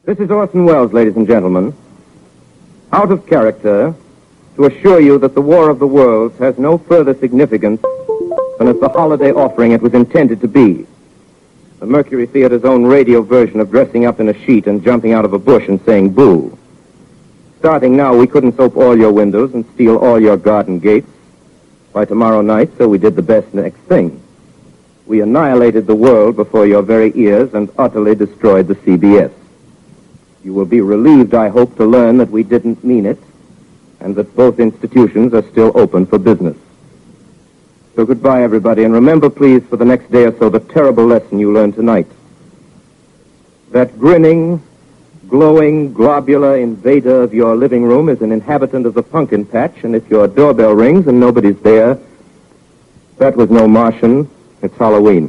This is Orson Welles, ladies and gentlemen. Out of character, to assure you that the War of the Worlds has no further significance than as the holiday offering it was intended to be. The Mercury Theater's own radio version of dressing up in a sheet and jumping out of a bush and saying boo. Starting now, we couldn't soap all your windows and steal all your garden gates. By tomorrow night, so we did the best next thing. We annihilated the world before your very ears and utterly destroyed the CBS. You will be relieved, I hope, to learn that we didn't mean it, and that both institutions are still open for business. So goodbye, everybody, and remember, please, for the next day or so, the terrible lesson you learned tonight. That grinning, glowing, globular invader of your living room is an inhabitant of the pumpkin patch, and if your doorbell rings and nobody's there, that was no Martian, it's Halloween.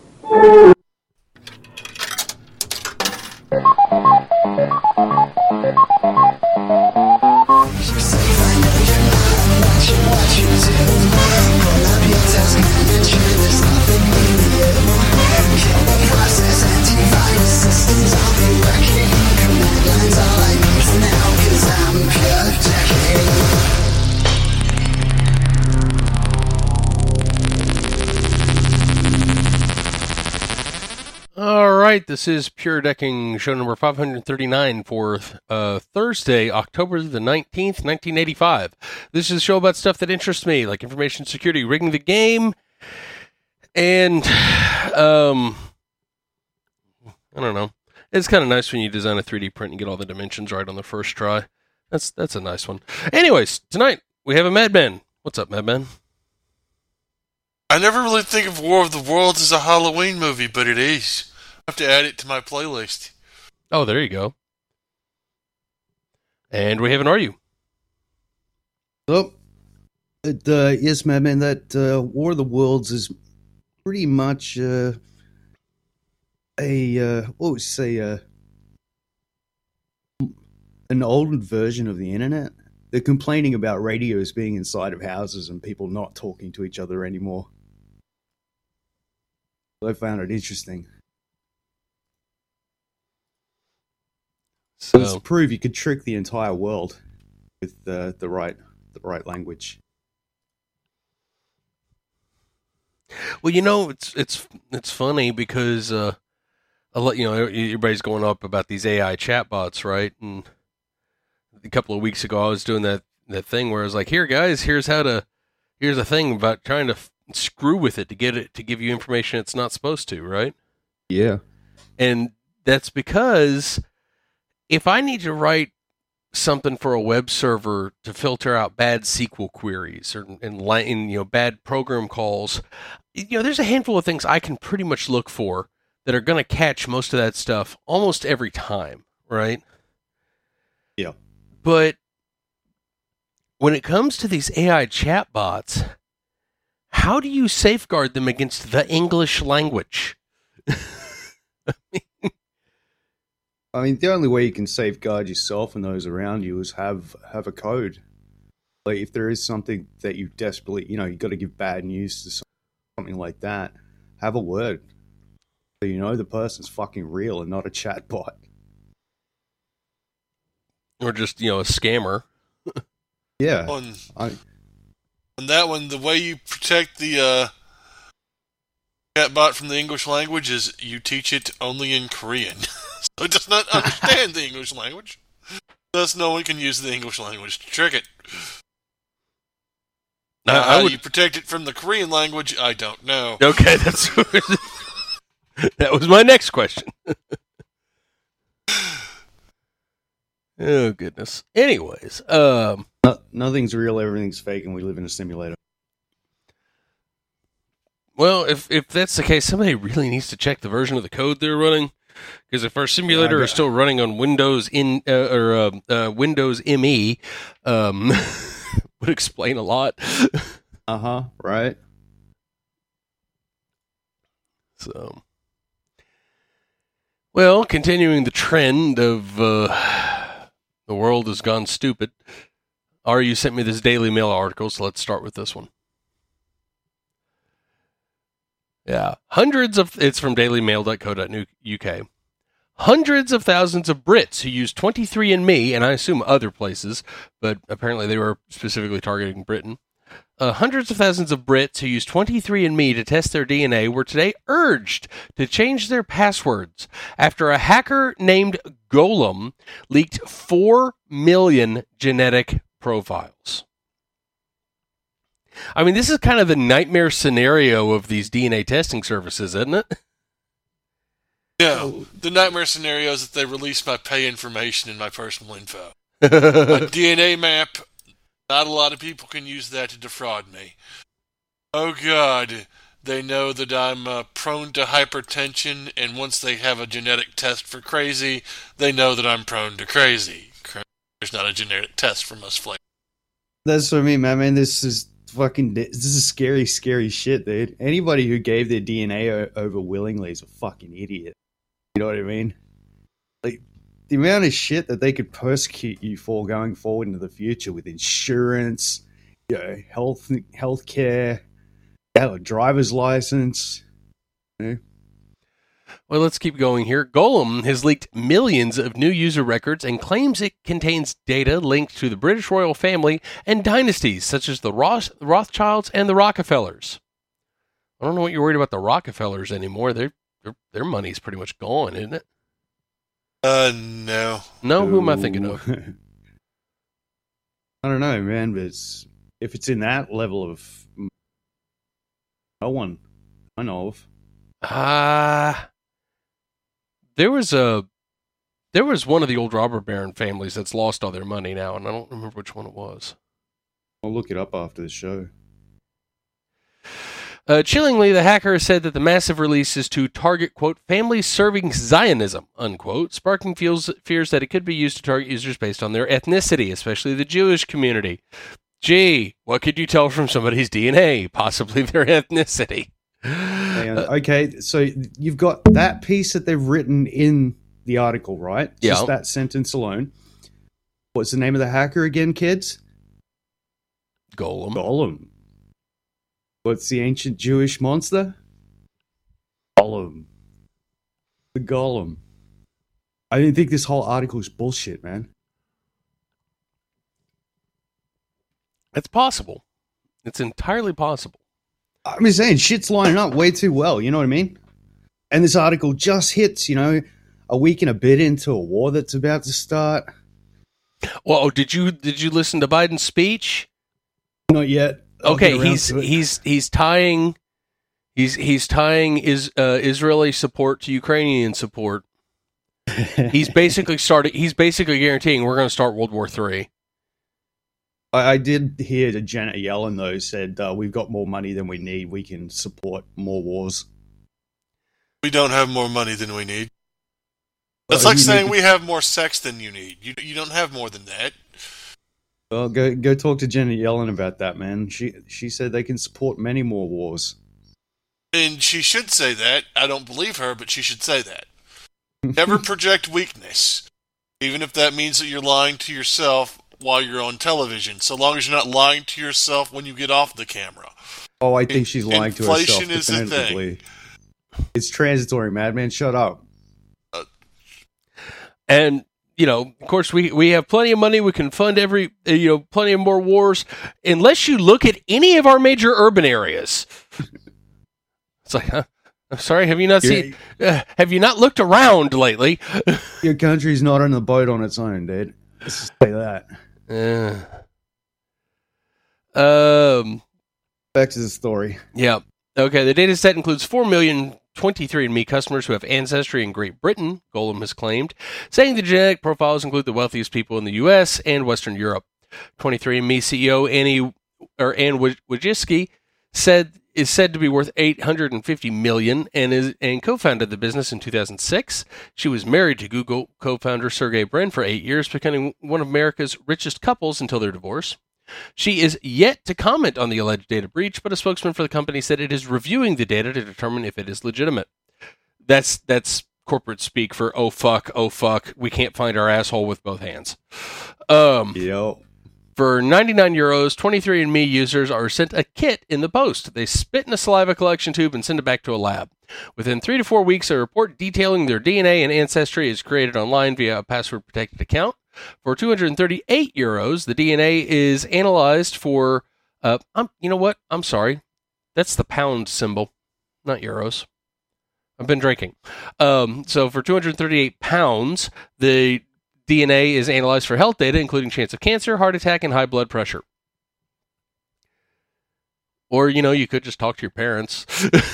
Alright, this is Pure Decking, show number 539 for Thursday, October the 19th, 1985. This is a show about stuff that interests me, like information security, rigging the game, and, I don't know. It's kind of nice when you design a 3D print and get all the dimensions right on the first try. That's a nice one. Anyways, tonight we have a Madman. What's up, Madman? I never really think of War of the Worlds as a Halloween movie, but it is. I have to add it to my playlist. Oh, there you go. And we have an Are You? Oh, yes, Madman, that War of the Worlds is pretty much an old version of the internet. They're complaining about radios being inside of houses and people not talking to each other anymore. I found it interesting. So to prove you could trick the entire world with the right language. Well, you know, it's funny because everybody's going up about these AI chatbots, right? And a couple of weeks ago, I was doing that thing where I was like, "Here, guys, here's a thing about trying to screw with it to get it to give you information it's not supposed to," right? Yeah, and that's because if I need to write something for a web server to filter out bad SQL queries and bad program calls, there's a handful of things I can pretty much look for that are going to catch most of that stuff almost every time, right? Yeah. But when it comes to these AI chatbots, how do you safeguard them against the English language? I mean, the only way you can safeguard yourself and those around you is have a code. Like, if there is something that you desperately, you've got to give bad news to something like that, have a word. So the person's fucking real and not a chatbot. Or just, a scammer. Yeah. On that one, the way you protect the chatbot from the English language is you teach it only in Korean. So it does not understand the English language. Thus, no one can use the English language to trick it. Now, how you protect it from the Korean language, I don't know. Okay, that was my next question. Oh, goodness. Anyways, nothing's real, everything's fake, and we live in a simulator. Well, if that's the case, somebody really needs to check the version of the code they're running. Because if our simulator is still running on Windows Windows ME, would explain a lot. Right. So, well, continuing the trend of the world has gone stupid. You sent me this Daily Mail article, so let's start with this one. Yeah, it's from dailymail.co.uk. hundreds of thousands of Brits who used 23andMe, and I assume other places, but apparently they were specifically targeting Britain. Hundreds of thousands of Brits who used 23andMe to test their DNA were today urged to change their passwords after a hacker named Golem leaked 4 million genetic profiles. I mean, this is kind of the nightmare scenario of these DNA testing services, isn't it? No, the nightmare scenario is that they release my pay information and my personal info. My DNA map, not a lot of people can use that to defraud me. Oh God, they know that I'm prone to hypertension, and once they have a genetic test for crazy, they know that I'm prone to crazy. There's not a genetic test for most flavors. That's what I mean, man. Man, this is scary, scary shit, dude. Anybody who gave their DNA over willingly is a fucking idiot. You know what I mean? Like, the amount of shit that they could persecute you for going forward into the future with insurance, you know, health care, a driver's license. You know? Well, let's keep going here. Golem has leaked millions of new user records and claims it contains data linked to the British royal family and dynasties such as the Rothschilds and the Rockefellers. I don't know what you're worried about the Rockefellers anymore. Their money's pretty much gone, isn't it? No. No? Who am I thinking of? I don't know, man, but if it's in that level of... No one I know of. There was one of the old robber baron families that's lost all their money now, and I don't remember which one it was. I'll look it up after the show. Chillingly, the hacker said that the massive release is to target, quote, families serving Zionism, unquote, sparking fears that it could be used to target users based on their ethnicity, especially the Jewish community. Gee, what could you tell from somebody's DNA? Possibly their ethnicity. Okay, so you've got that piece that they've written in the article, right? Yeah. Just that sentence alone. What's the name of the hacker again, kids? Golem. What's the ancient Jewish monster? Golem. The Golem. I didn't think this whole article is bullshit, man. It's possible. It's entirely possible. I'm just saying, shit's lining up way too well, you know what I mean? And this article just hits, you know, a week and a bit into a war that's about to start. Well, did you listen to Biden's speech? Not yet. Okay, he's tying Israeli support to Ukrainian support. He's basically guaranteeing we're going to start World War III. I did hear that Janet Yellen, though, said we've got more money than we need. We can support more wars. We don't have more money than we need. That's like saying we have more sex than you need. You don't have more than that. Well, go talk to Janet Yellen about that, man. She said they can support many more wars. And she should say that. I don't believe her, but she should say that. Never project weakness, even if that means that you're lying to yourself while you're on television, so long as you're not lying to yourself when you get off the camera. Oh, I think she's lying to herself. Inflation is a thing. It's transitory, madman. Shut up. And, you know, of course, we have plenty of money. We can fund plenty of more wars. Unless you look at any of our major urban areas. It's like, huh? I'm sorry, have you not looked around lately? Your country's not on the boat on its own, dude. Let's just say that. Back to the story. Yeah. Okay, the data set includes 4 million 23andMe customers who have ancestry in Great Britain, Golem has claimed, saying the genetic profiles include the wealthiest people in the U.S. and Western Europe. 23andMe CEO Anne Wojcicki is said to be worth $850 million and co-founded the business in 2006. She was married to Google co-founder Sergey Brin for 8 years, becoming one of America's richest couples until their divorce. She is yet to comment on the alleged data breach, but a spokesman for the company said it is reviewing the data to determine if it is legitimate. That's corporate speak for oh fuck, we can't find our asshole with both hands. For €99, 23andMe users are sent a kit in the post. They spit in a saliva collection tube and send it back to a lab. Within 3 to 4 weeks, a report detailing their DNA and ancestry is created online via a password-protected account. For €238, the DNA is analyzed for... you know what? I'm sorry. That's the pound symbol, not euros. I've been drinking. So for £238, the DNA is analyzed for health data, including chance of cancer, heart attack, and high blood pressure. Or, you could just talk to your parents.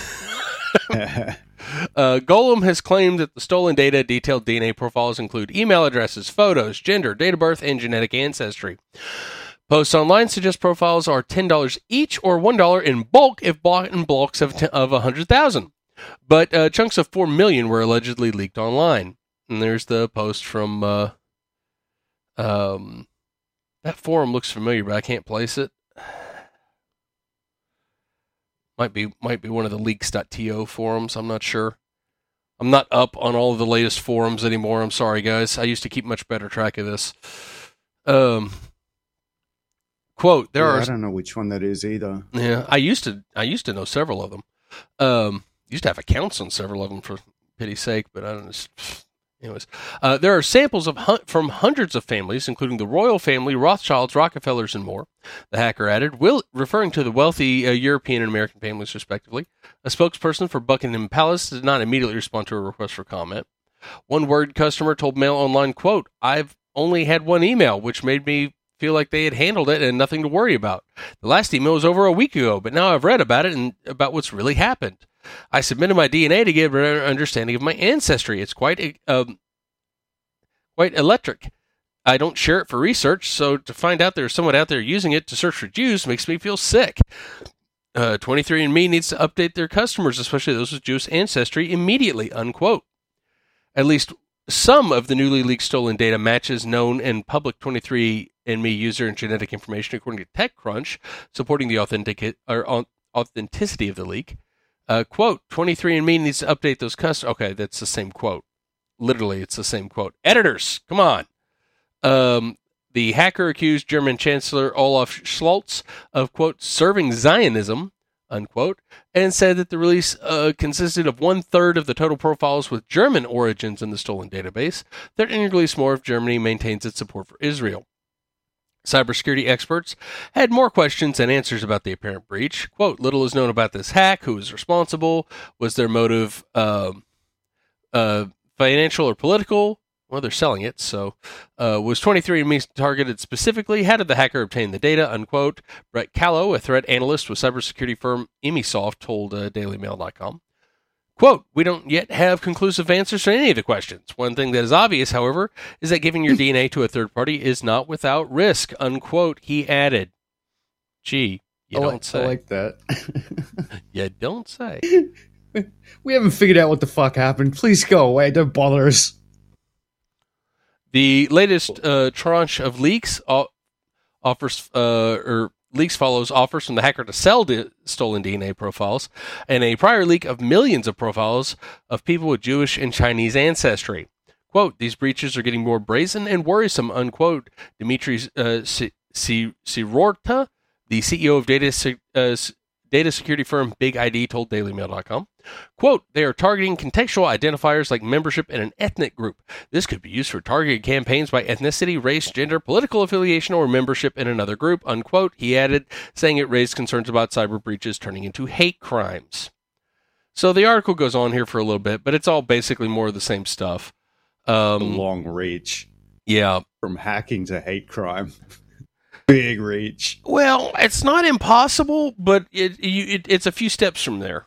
Golem has claimed that the stolen data detailed DNA profiles include email addresses, photos, gender, date of birth, and genetic ancestry. Posts online suggest profiles are $10 each or $1 in bulk if bought in blocks of 100,000. But chunks of 4 million were allegedly leaked online. And there's the post from that forum looks familiar, but I can't place it. Might be one of the leaks.to forums. I'm not sure. I'm not up on all of the latest forums anymore. I'm sorry, guys. I used to keep much better track of this. Quote: I don't know which one that is either. Yeah, I used to know several of them. Used to have accounts on several of them, for pity's sake, but I don't know. Anyways, there are samples from hundreds of families, including the royal family, Rothschilds, Rockefellers, and more. The hacker added, referring to the wealthy European and American families, respectively. A spokesperson for Buckingham Palace did not immediately respond to a request for comment. One Word customer told Mail Online, quote, "I've only had one email, which made me feel like they had handled it and nothing to worry about. The last email was over a week ago, but now I've read about it and about what's really happened. I submitted my DNA to get an understanding of my ancestry. It's quite electric. I don't share it for research, so to find out there's someone out there using it to search for Jews makes me feel sick. 23andMe needs to update their customers, especially those with Jewish ancestry, immediately," unquote. At least some of the newly leaked stolen data matches known and public 23andMe user and genetic information, according to TechCrunch, supporting the authenticity of the leak. Quote, 23andMe needs to update those customers. Okay, that's the same quote. Literally, it's the same quote. Editors, come on. The hacker accused German Chancellor Olaf Scholz of, quote, serving Zionism, unquote, and said that the release consisted of 1/3 of the total profiles with German origins in the stolen database. They're going to release more if Germany maintains its support for Israel. Cybersecurity experts had more questions than answers about the apparent breach. Quote, little is known about this hack, who was responsible, was their motive financial or political? Well, they're selling it, so was 23andMe targeted specifically? How did the hacker obtain the data? Unquote. Brett Callow, a threat analyst with cybersecurity firm Emisoft, told DailyMail.com. Quote, we don't yet have conclusive answers to any of the questions. One thing that is obvious, however, is that giving your DNA to a third party is not without risk, unquote, he added. Gee, you don't say. I like that. You don't say. We haven't figured out what the fuck happened. Please go away. Don't bother us. The latest tranche of leaks leaks follows offers from the hacker to sell stolen DNA profiles, and a prior leak of millions of profiles of people with Jewish and Chinese ancestry. Quote, these breaches are getting more brazen and worrisome, unquote. Dmitry Sirorta, the CEO of data security firm Big ID, told DailyMail.com. Quote, they are targeting contextual identifiers like membership in an ethnic group. This could be used for targeted campaigns by ethnicity, race, gender, political affiliation, or membership in another group, unquote. He added, saying it raised concerns about cyber breaches turning into hate crimes. So the article goes on here for a little bit, but it's all basically more of the same stuff. Long reach. Yeah. From hacking to hate crime. Big reach. Well, it's not impossible, but it's a few steps from there.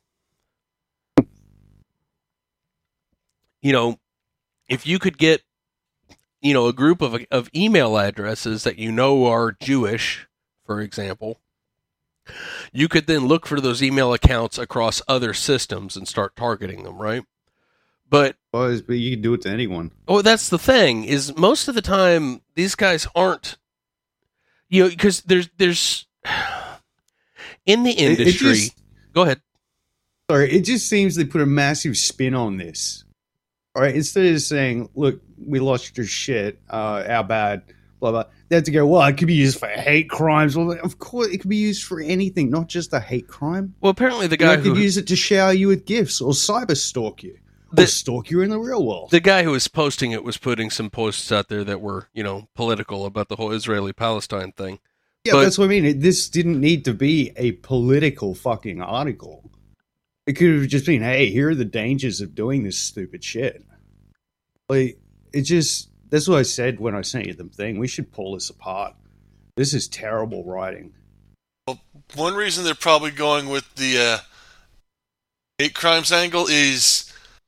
You know, if you could get, a group of email addresses that are Jewish, for example, you could then look for those email accounts across other systems and start targeting them, right? But you can do it to anyone. Oh, that's the thing, is most of the time, these guys aren't, because there's in the industry. Go ahead. Sorry, it just seems they put a massive spin on this. All right, instead of saying, look, we lost your shit, our bad, blah, blah. They had to go, well, it could be used for hate crimes. Well, of course, it could be used for anything, not just a hate crime. Well, apparently the guy who could use it to shower you with gifts or cyber stalk you. Or stalk you in the real world. The guy who was posting it was putting some posts out there that were, political about the whole Israeli-Palestine thing. Yeah, that's what I mean. This didn't need to be a political fucking article. It could have just been, hey, here are the dangers of doing this stupid shit. Like, that's what I said when I sent you the thing. We should pull this apart. This is terrible writing. Well, one reason they're probably going with the hate crimes angle is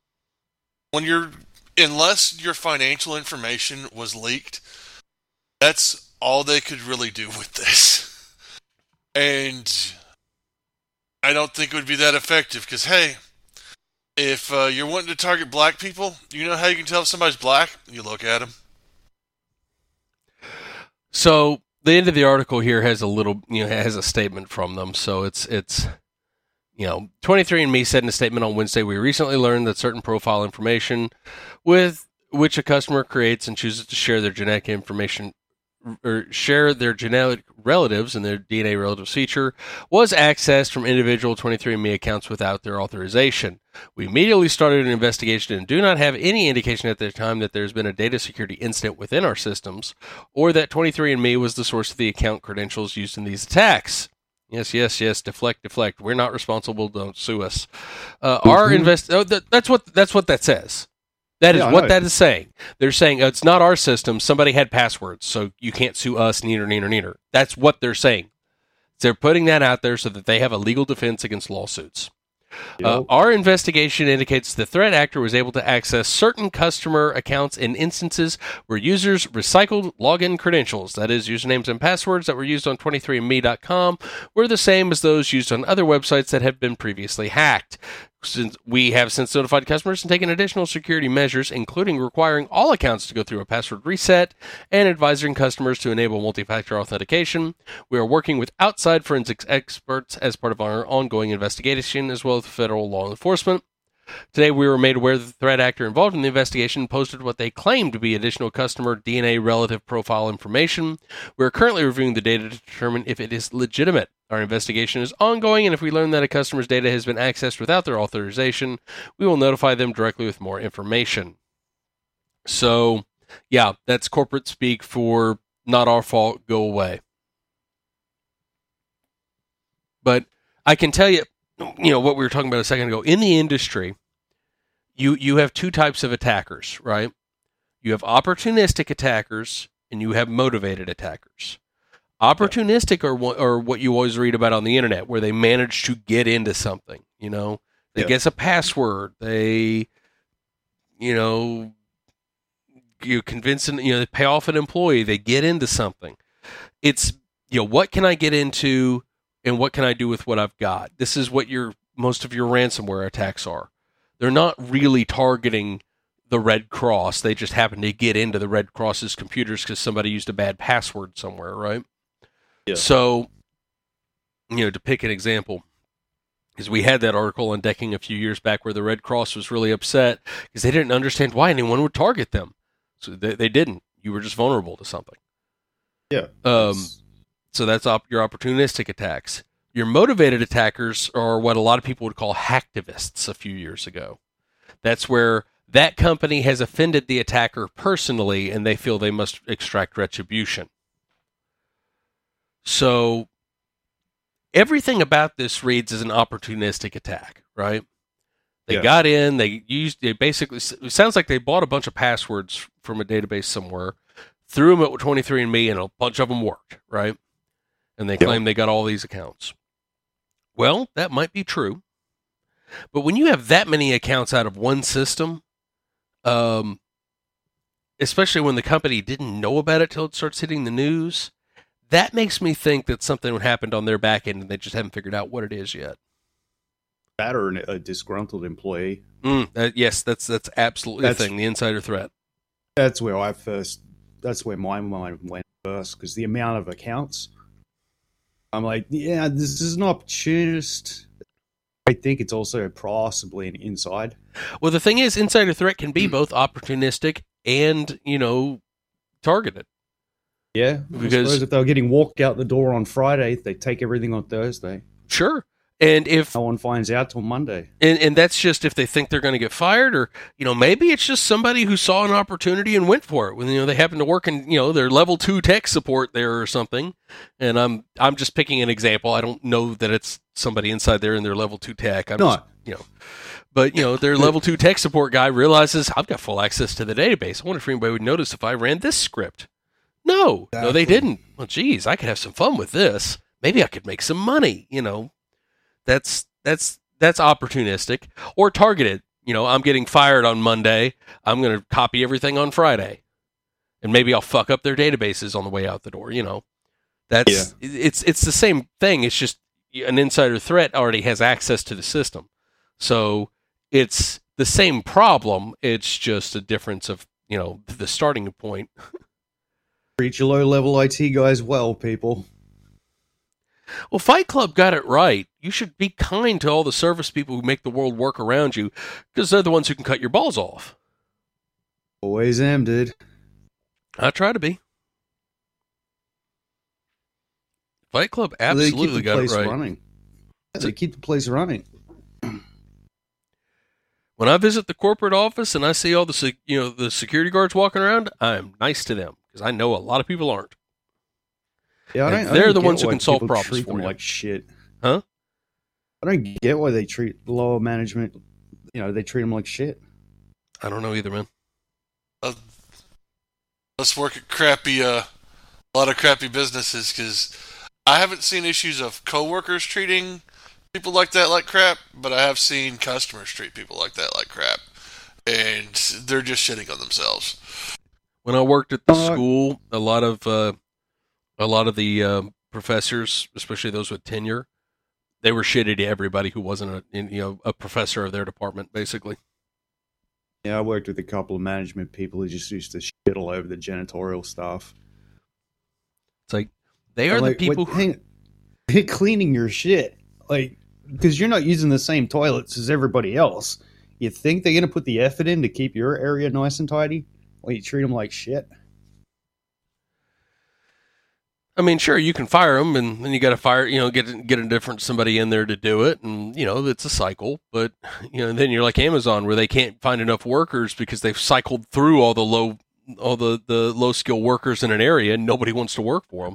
unless your financial information was leaked, that's all they could really do with this. And I don't think it would be that effective because, hey, if you're wanting to target black people, you know how you can tell if somebody's black? You look at them. So the end of the article here has a little, has a statement from them. So it's 23andMe said in a statement on Wednesday, we recently learned that certain profile information with which a customer creates and chooses to share their genetic information or share their genetic relatives and their DNA relatives feature was accessed from individual 23andMe accounts without their authorization. We immediately started an investigation and do not have any indication at the time that there's been a data security incident within our systems or that 23andMe was the source of the account credentials used in these attacks. Yes. Deflect. We're not responsible. Don't sue us. That's what that says. That is what that is saying. They're saying it's not our system. Somebody had passwords, so you can't sue us. Neither. That's what they're saying. They're putting that out there so that they have a legal defense against lawsuits. Our investigation indicates the threat actor was able to access certain customer accounts in instances where users recycled login credentials, that is, usernames and passwords that were used on 23andMe.com, were the same as those used on other websites that have been previously hacked. We have since notified customers and taken additional security measures, including requiring all accounts to go through a password reset and advising customers to enable multi-factor authentication. We are working with outside forensics experts as part of our ongoing investigation, as well as federal law enforcement. Today, we were made aware that the threat actor involved in the investigation posted what they claim to be additional customer DNA relative profile information. We are currently reviewing the data to determine if it is legitimate. Our investigation is ongoing, and if we learn that a customer's data has been accessed without their authorization, we will notify them directly with more information. So, yeah, that's corporate speak for not our fault, go away. But I can tell you, what we were talking about a second ago, in the industry, you have two types of attackers, right? You have opportunistic attackers and you have motivated attackers. Opportunistic are what you always read about on the internet, where they manage to get into something, They guess a password, they, you convince they pay off an employee, they get into something. It's, what can I get into and what can I do with what I've got? This is what most of your ransomware attacks are. They're not really targeting the Red Cross. They just happen to get into the Red Cross's computers because somebody used a bad password somewhere, right? Yeah. So, to pick an example, because we had that article on Decking a few years back where the Red Cross was really upset because they didn't understand why anyone would target them. So they didn't. You were just vulnerable to something. Yeah. So that's your opportunistic attacks. Your motivated attackers are what a lot of people would call hacktivists a few years ago. That's where that company has offended the attacker personally and they feel they must extract retribution. So everything about this reads as an opportunistic attack, right? They got in, it sounds like they bought a bunch of passwords from a database somewhere, threw them at 23andMe, and a bunch of them worked, right? And they claim they got all these accounts. Well, that might be true. But when you have that many accounts out of one system, especially when the company didn't know about it till it starts hitting the news, that makes me think that something happened on their back end and they just haven't figured out what it is yet. That or a disgruntled employee. Yes, that's absolutely the thing, the insider threat. That's where my mind went first, because the amount of accounts, I'm like, this is an opportunist. I think it's also possibly an inside. Well, the thing is, insider threat can be both opportunistic and, targeted. Yeah, Because- I suppose if they were getting walked out the door on Friday, they take everything on Thursday. Sure. And if No one finds out till Monday. and that's just if they think they're going to get fired, or maybe it's just somebody who saw an opportunity and went for it. When they happen to work in their level 2 tech support there or something. And I'm just picking an example. I don't know that it's somebody inside there in their level 2 tech. But their level 2 tech support guy realizes I've got full access to the database. I wonder if anybody would notice if I ran this script. No, they didn't. Well, geez, I could have some fun with this. Maybe I could make some money. That's opportunistic or targeted. I'm getting fired on Monday. I'm going to copy everything on Friday, and maybe I'll fuck up their databases on the way out the door. It's the same thing. It's just an insider threat already has access to the system, so it's the same problem. It's just a difference of the starting point. Treat your low-level IT guys well, people. Well, Fight Club got it right. You should be kind to all the service people who make the world work around you, because they're the ones who can cut your balls off. Always am, dude. I try to be. Fight Club absolutely got it right. Running. They keep the place running. When I visit the corporate office and I see all the the security guards walking around, I'm nice to them because I know a lot of people aren't. Yeah, they're the ones who can solve problems treat for them you. like shit. Huh? I don't get why they treat lower management. They treat them like shit. I don't know either, man. Let's work at a lot of crappy businesses, because I haven't seen issues of coworkers treating people like that like crap, but I have seen customers treat people like that like crap, and they're just shitting on themselves. When I worked at the school, a lot of the professors, especially those with tenure, they were shitty to everybody who wasn't a professor of their department, basically. Yeah, I worked with a couple of management people who just used to shit all over the janitorial staff. It's like they are the people who they're cleaning your shit, because you're not using the same toilets as everybody else. You think they're going to put the effort in to keep your area nice and tidy? Well, you treat them like shit. I mean, sure, you can fire them, and then you got to fire, get a different somebody in there to do it, and it's a cycle. But then you're like Amazon, where they can't find enough workers because they've cycled through all the low skill workers in an area, and nobody wants to work for them.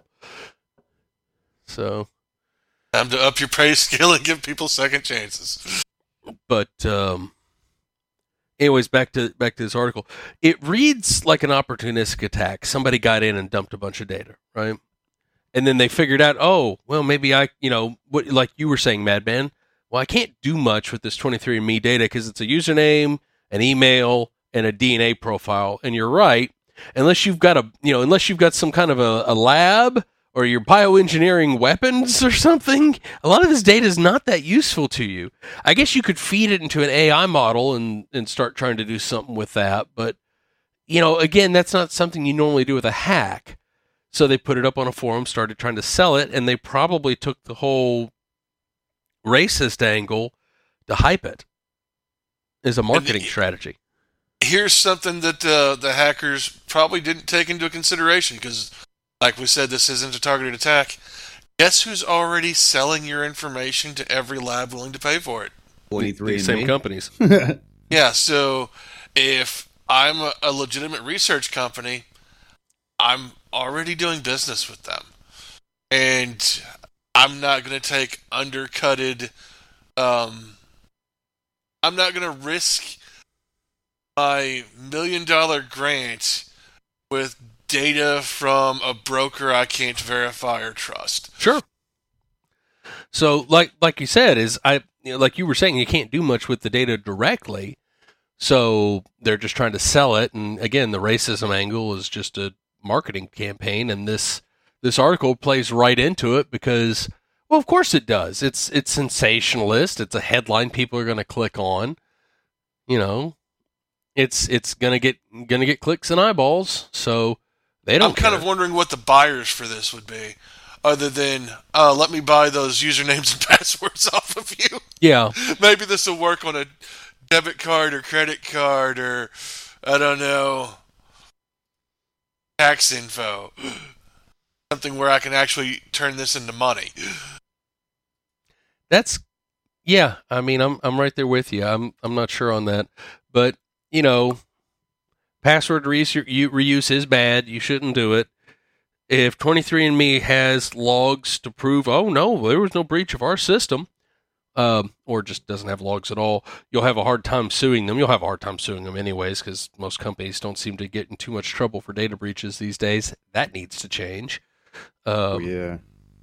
So, time to up your pay scale and give people second chances. But anyways, back to this article. It reads like an opportunistic attack. Somebody got in and dumped a bunch of data, right? And then they figured out, oh, well, maybe like you were saying, Madman, well, I can't do much with this 23andMe data because it's a username, an email, and a DNA profile. And you're right. Unless you've got some kind of a lab or you're bioengineering weapons or something, a lot of this data is not that useful to you. I guess you could feed it into an AI model and start trying to do something with that. But, again, that's not something you normally do with a hack. So they put it up on a forum, started trying to sell it, and they probably took the whole racist angle to hype it as a marketing strategy. Here's something that the hackers probably didn't take into consideration, because, like we said, this isn't a targeted attack. Guess who's already selling your information to every lab willing to pay for it? 23andMe. Same companies. Yeah, so if I'm a legitimate research company, I'm already doing business with them. And I'm not going to take undercutted... I'm not going to risk my $1 million grant with data from a broker I can't verify or trust. Sure. So, like you said, like you were saying, you can't do much with the data directly. So they're just trying to sell it. And again, the racism angle is just a marketing campaign, and this article plays right into it because, well, of course it does. It's sensationalist. It's a headline people are going to click on. It's gonna get clicks and eyeballs. So they don't. I'm kind of wondering what the buyers for this would be, other than let me buy those usernames and passwords off of you. Yeah, maybe this will work on a debit card or credit card or I don't know. Tax info. something where I can actually turn this into money. Yeah. I mean, I'm right there with you. I'm not sure on that, but password reuse is bad. You shouldn't do it. If 23andMe has logs to prove, oh no, there was no breach of our system, or just doesn't have logs at all, you'll have a hard time suing them. You'll have a hard time suing them anyways, because most companies don't seem to get in too much trouble for data breaches these days. That needs to change. Yeah.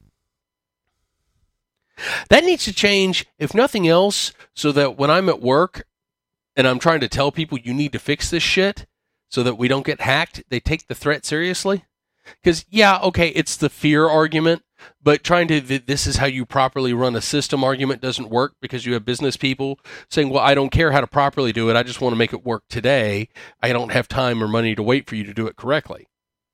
That needs to change, if nothing else, so that when I'm at work and I'm trying to tell people you need to fix this shit so that we don't get hacked, they take the threat seriously. Because, yeah, okay, it's the fear argument, but trying to, this is how you properly run a system argument doesn't work, because you have business people saying, well, I don't care how to properly do it. I just want to make it work today. I don't have time or money to wait for you to do it correctly.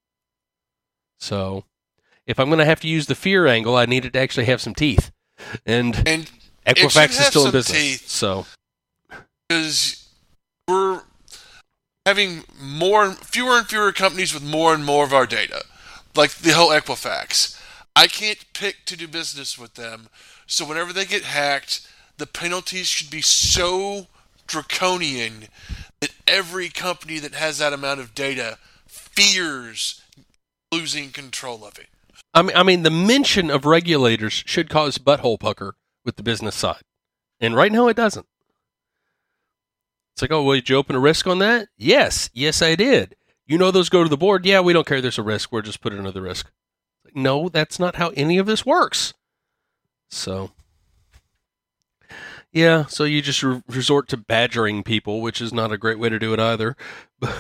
So if I'm going to have to use the fear angle, I need it to actually have some teeth. And Equifax is still in business. Teeth, so because we're having fewer and fewer companies with more and more of our data, like the whole Equifax. I can't pick to do business with them, so whenever they get hacked, the penalties should be so draconian that every company that has that amount of data fears losing control of it. I mean, the mention of regulators should cause butthole pucker with the business side, and right now it doesn't. It's like, oh, well, did you open a risk on that? Yes, I did. Those go to the board. Yeah, we don't care there's a risk. We're just putting another risk. No, that's not how any of this works. So, yeah, so you just resort to badgering people, which is not a great way to do it either. But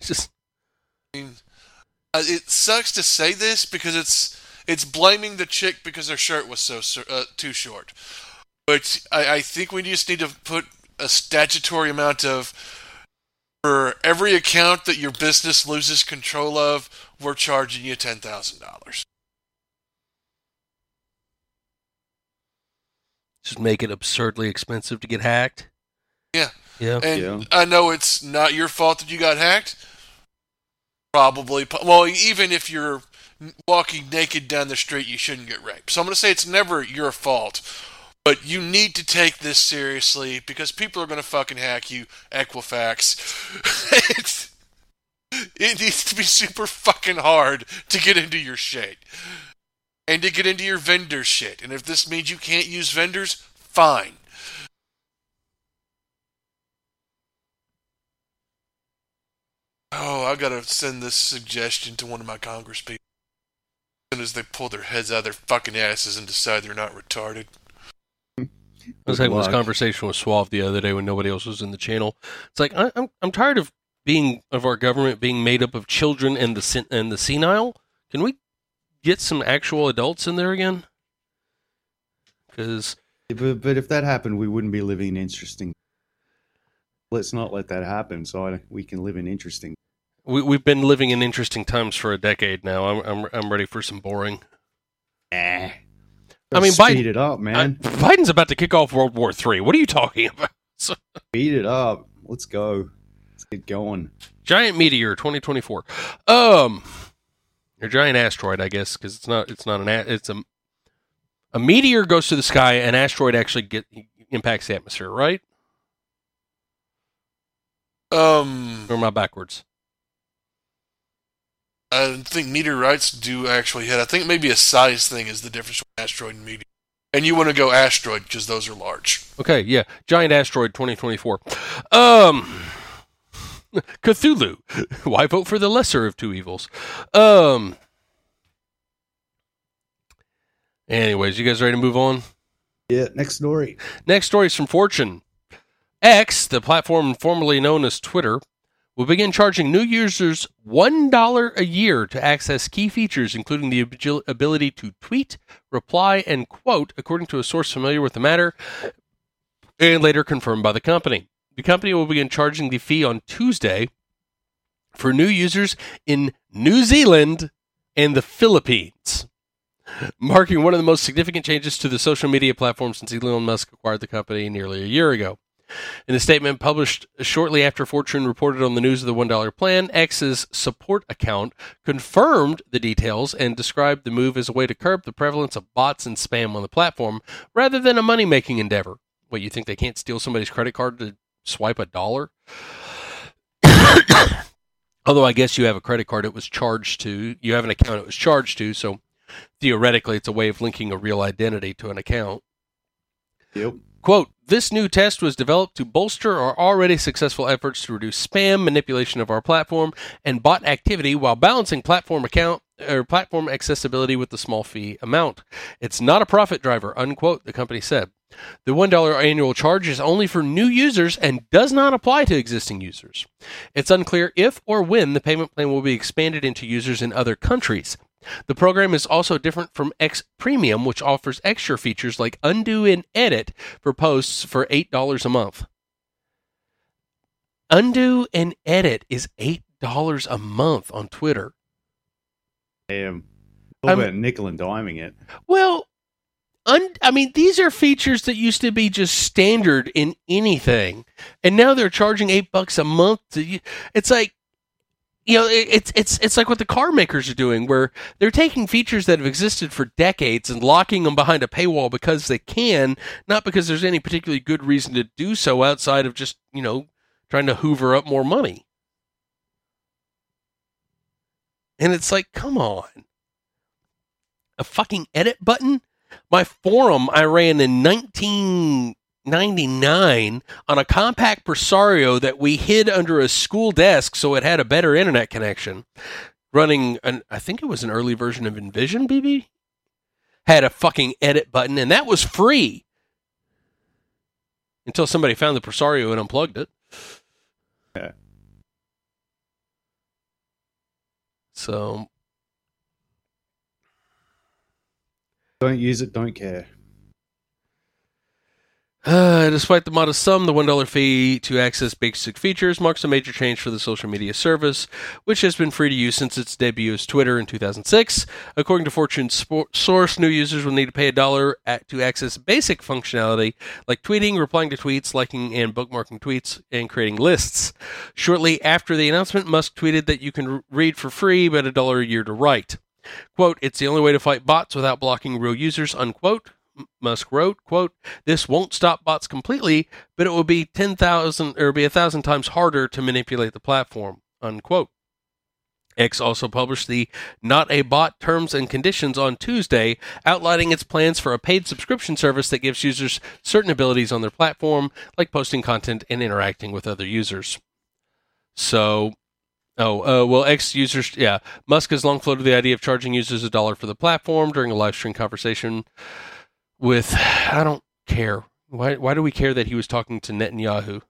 it sucks to say this because it's blaming the chick because her shirt was so too short. But I think we just need to put a statutory amount of, for every account that your business loses control of, we're charging you $10,000. Just make it absurdly expensive to get hacked. Yeah. And yeah. I know it's not your fault that you got hacked. Probably. Well, even if you're walking naked down the street, you shouldn't get raped. So I'm going to say it's never your fault. But you need to take this seriously, because people are going to fucking hack you, Equifax. It needs to be super fucking hard to get into your shit. And to get into your vendor shit. And if this means you can't use vendors, fine. Oh, I gotta send this suggestion to one of my Congress people. As soon as they pull their heads out of their fucking asses and decide they're not retarded. I was having this conversation with Suave the other day when nobody else was in the channel. It's like, I'm tired of our government being made up of children and the senile. Can we get some actual adults in there again? Because, but if that happened, we wouldn't be living in interesting. Let's not let that happen, so we can live in interesting. We've been living in interesting times for a decade now. I'm ready for some boring. I mean, speed it up, man. Biden's about to kick off World War III. What are you talking about? Speed it up. Let's go. Let's get going. Giant meteor 2024. A giant asteroid, I guess, because it's not a meteor goes to the sky. An asteroid actually impacts the atmosphere, right? Or am I backwards? I think meteorites do actually hit. I think maybe a size thing is the difference between asteroid and meteor. And you want to go asteroid because those are large. Okay, yeah. Giant asteroid 2024. Cthulhu. Why vote for the lesser of two evils? Anyways, you guys ready to move on? Yeah, next story. Next story is from Fortune. X, the platform formerly known as Twitter, will begin charging new users $1 a year to access key features, including the ability to tweet, reply, and quote, according to a source familiar with the matter, and later confirmed by the company. The company will begin charging the fee on Tuesday for new users in New Zealand and the Philippines, marking one of the most significant changes to the social media platform since Elon Musk acquired the company nearly a year ago. In a statement published shortly after Fortune reported on the news of the $1 plan, X's support account confirmed the details and described the move as a way to curb the prevalence of bots and spam on the platform rather than a money-making endeavor. What, you think they can't steal somebody's credit card to swipe $1? Although I guess you have a credit card it was charged to, you have an account it was charged to, so theoretically it's a way of linking a real identity to an account. Yep. Quote, this new test was developed to bolster our already successful efforts to reduce spam, manipulation of our platform, and bot activity while balancing platform accessibility with the small fee amount. It's not a profit driver, unquote, the company said. The $1 annual charge is only for new users and does not apply to existing users. It's unclear if or when the payment plan will be expanded into users in other countries. The program is also different from X Premium, which offers extra features like undo and edit for posts for $8 a month. Undo and edit is $8 a month on Twitter. Damn. Talk about nickel and diming it. Well, I mean, these are features that used to be just standard in anything, and now they're charging $8 a month. It's like, you know, it's like what the car makers are doing, where they're taking features that have existed for decades and locking them behind a paywall because they can, not because there's any particularly good reason to do so outside of just, you know, trying to hoover up more money. And it's like, come on. A fucking edit button? My forum I ran in 1999 on a compact Presario that we hid under a school desk so it had a better internet connection. Running, I think it was an early version of Envision, BB? Had a fucking edit button, and that was free. Until somebody found the Presario and unplugged it. Yeah. So... Don't use it, don't care. Despite the modest sum, the $1 fee to access basic features marks a major change for the social media service, which has been free to use since its debut as Twitter in 2006. According to Fortune's source, new users will need to pay $1 to access basic functionality like tweeting, replying to tweets, liking and bookmarking tweets, and creating lists. Shortly after the announcement, Musk tweeted that you can read for free, but $1 a year to write. Quote, it's the only way to fight bots without blocking real users, unquote. Musk wrote, quote, this won't stop bots completely, but it will be 1,000 times harder to manipulate the platform, unquote. X also published the Not a Bot terms and conditions on Tuesday, outlining its plans for a paid subscription service that gives users certain abilities on their platform, like posting content and interacting with other users. So... well, X users, yeah. Musk has long floated the idea of charging users $1 for the platform during a live stream conversation with, I don't care. Why do we care that he was talking to Netanyahu?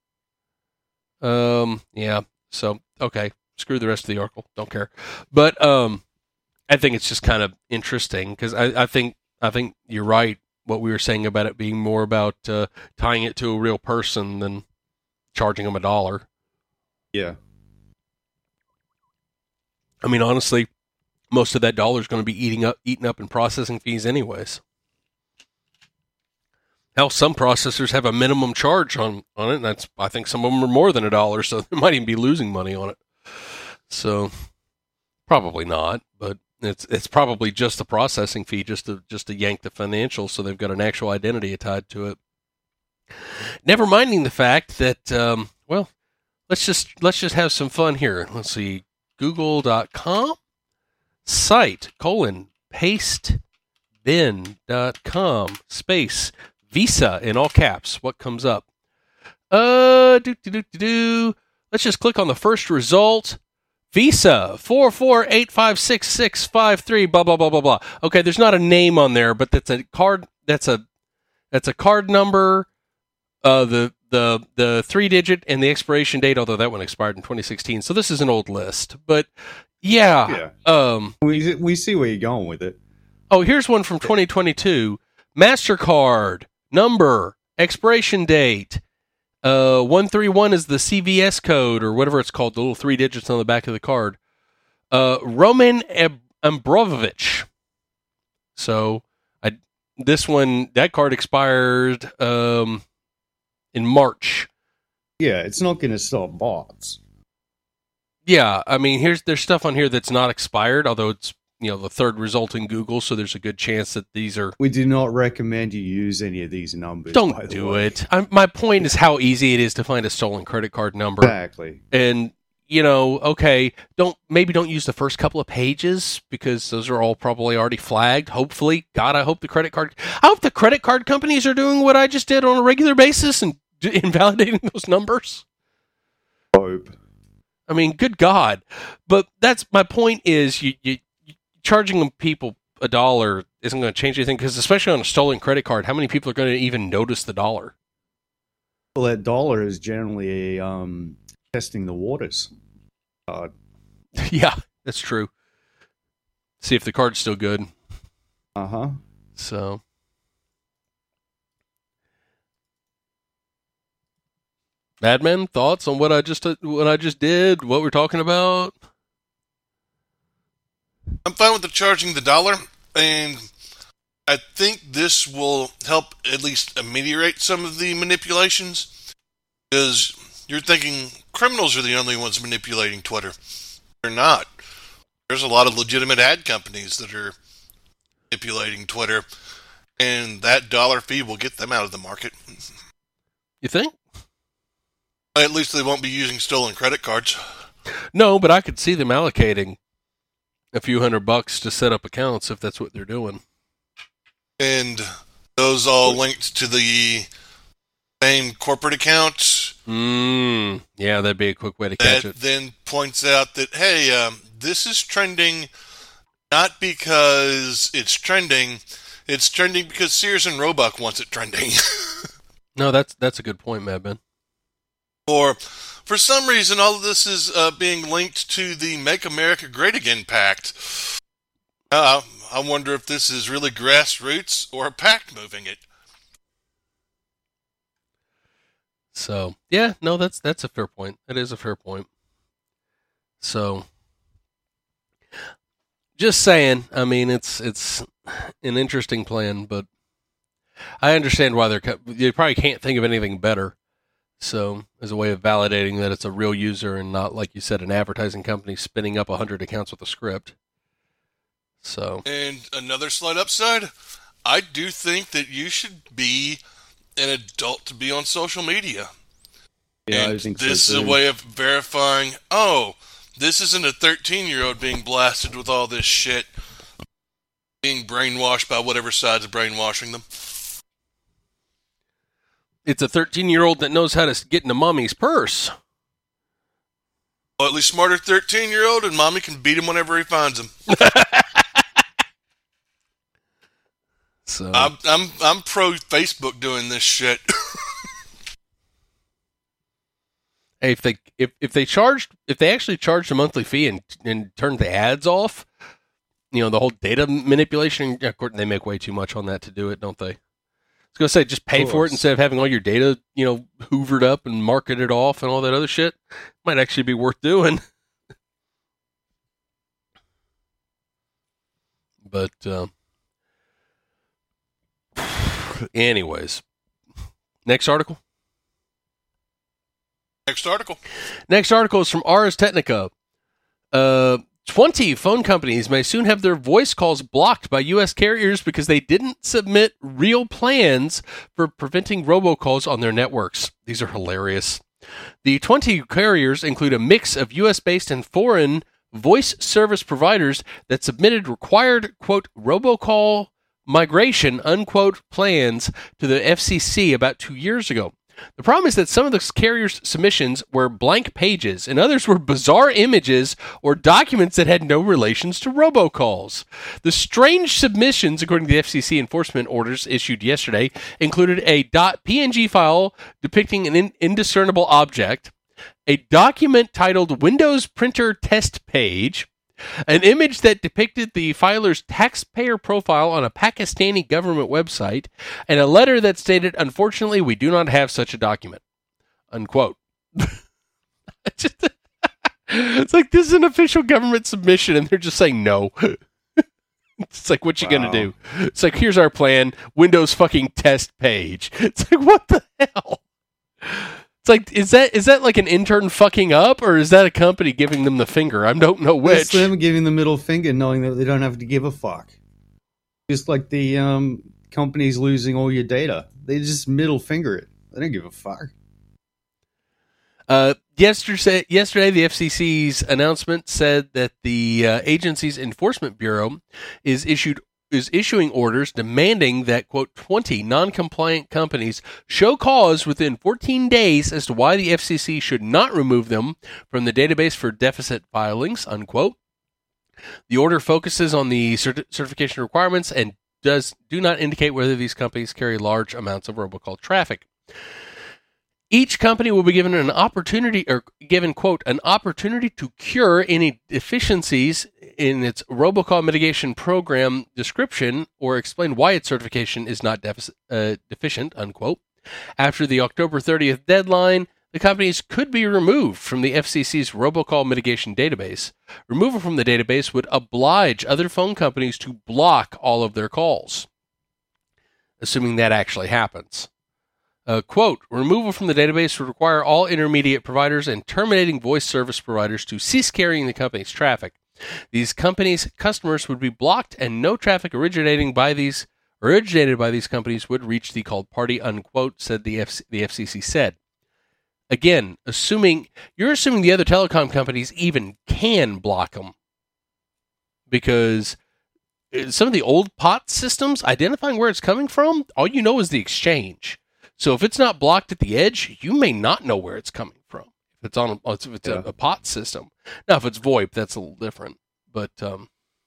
Yeah, so, okay. Screw the rest of the article. Don't care. But, I think it's just kind of interesting because I think you're right. What we were saying about it being more about tying it to a real person than charging them $1. Yeah. I mean, honestly, most of that $1 is going to be eaten up in processing fees anyways. Hell, some processors have a minimum charge on it, and I think some of them are more than $1, so they might even be losing money on it. So, probably not, but it's probably just the processing fee, just to yank the financials, so they've got an actual identity tied to it. Never minding the fact that, well, let's just have some fun here. Let's see. Google.com site pastebin.com space Visa in all caps. What comes up? Let's just click on the first result. Visa 448566653 blah blah blah blah blah. Okay, there's not a name on there, but that's a card. That's a card number. The 3-digit and the expiration date, although that one expired in 2016. So this is an old list, but yeah. We see where you're going with it. Oh, here's one from 2022. MasterCard number, expiration date. 131 is the CVS code or whatever it's called, the little 3 digits on the back of the card. Roman Ambrovich. So that card expired in in March. Yeah, it's not going to stop bots. Yeah, I mean, there's stuff on here that's not expired, although it's, the third result in Google, so there's a good chance that these are... We do not recommend you use any of these numbers. Don't do it. My point is how easy it is to find a stolen credit card number. Exactly. And, okay, don't use the first couple of pages, because those are all probably already flagged, hopefully. God, I hope the credit card companies are doing what I just did on a regular basis and invalidating those numbers. Hope. I mean, good God. But that's my point is you charging people $1 isn't going to change anything, because especially on a stolen credit card, how many people are going to even notice the $1? Well, that $1 is generally testing the waters. Yeah, that's true. See if the card's still good. Uh-huh. So... Madman, thoughts on what I just did, what we're talking about? I'm fine with the charging the $1, and I think this will help at least ameliorate some of the manipulations, because you're thinking criminals are the only ones manipulating Twitter. They're not. There's a lot of legitimate ad companies that are manipulating Twitter, and that $1 fee will get them out of the market. You think? At least they won't be using stolen credit cards. No, but I could see them allocating a few $100 to set up accounts if that's what they're doing. And those all linked to the same corporate accounts. Yeah, that'd be a quick way to catch it. That then points out that, hey, this is trending not because it's trending because Sears and Roebuck wants it trending. No, that's a good point, Madman. Or, for some reason, all of this is being linked to the Make America Great Again Pact. I wonder if this is really grassroots or a pact moving it. So, yeah, no, that's a fair point. It is a fair point. So, just saying, I mean, it's an interesting plan, but I understand why they probably can't think of anything better. So, as a way of validating that it's a real user and not, like you said, an advertising company spinning up 100 accounts with a script. So, and another slight upside, I do think that you should be an adult to be on social media. Yeah, and I think this so is too. a way of verifying, this isn't a 13-year-old being blasted with all this shit, being brainwashed by whatever side's brainwashing them. it's a 13-year-old that knows how to get into mommy's purse. Well, at least smarter 13-year-old, and mommy can beat him whenever he finds him. So I'm pro Facebook doing this shit. Hey, if they actually charged a monthly fee and turned the ads off, the whole data manipulation, of course, they make way too much on that to do it, don't they? I was going to say, just pay for it instead of having all your data, hoovered up and marketed off and all that other shit. Might actually be worth doing. But, anyways, next article. Next article is from Ars Technica. 20 phone companies may soon have their voice calls blocked by U.S. carriers because they didn't submit real plans for preventing robocalls on their networks. These are hilarious. The 20 carriers include a mix of U.S.-based and foreign voice service providers that submitted required, quote, robocall migration, unquote, plans to the FCC about 2 years ago. The problem is that some of the carriers' submissions were blank pages, and others were bizarre images or documents that had no relations to robocalls. The strange submissions, according to the FCC enforcement orders issued yesterday, included a .png file depicting an indiscernible object, a document titled Windows Printer Test Page, an image that depicted the filer's taxpayer profile on a Pakistani government website, and a letter that stated, unfortunately, we do not have such a document. Unquote. It's like, this is an official government submission, and they're just saying no. It's like, what you gonna do? It's like, here's our plan, Windows fucking test page. It's like, what the hell? It's like, is that like an intern fucking up, or is that a company giving them the finger? I don't know which. It's them giving the middle finger, knowing that they don't have to give a fuck. Just like the companies losing all your data. They just middle finger it. They don't give a fuck. Yesterday, the FCC's announcement said that the agency's enforcement bureau is issuing orders demanding that, quote, 20 non-compliant companies show cause within 14 days as to why the FCC should not remove them from the database for deficit filings, unquote. The order focuses on the certification requirements and do not indicate whether these companies carry large amounts of robocall traffic. Each company will be given an opportunity, quote, an opportunity to cure any deficiencies in its robocall mitigation program description or explain why its certification is not deficient, unquote. After the October 30th deadline, the companies could be removed from the FCC's robocall mitigation database. Removal from the database would oblige other phone companies to block all of their calls, assuming that actually happens. Quote, removal from the database would require all intermediate providers and terminating voice service providers to cease carrying the company's traffic. These companies' customers would be blocked and no traffic originated by these companies would reach the called party, unquote, said the FCC said. Again, you're assuming the other telecom companies even can block them. Because some of the old POTS systems, identifying where it's coming from, all you know is the exchange. So if it's not blocked at the edge, you may not know where it's coming from. If it's a POTS system. Now, if it's VoIP, that's a little different. But the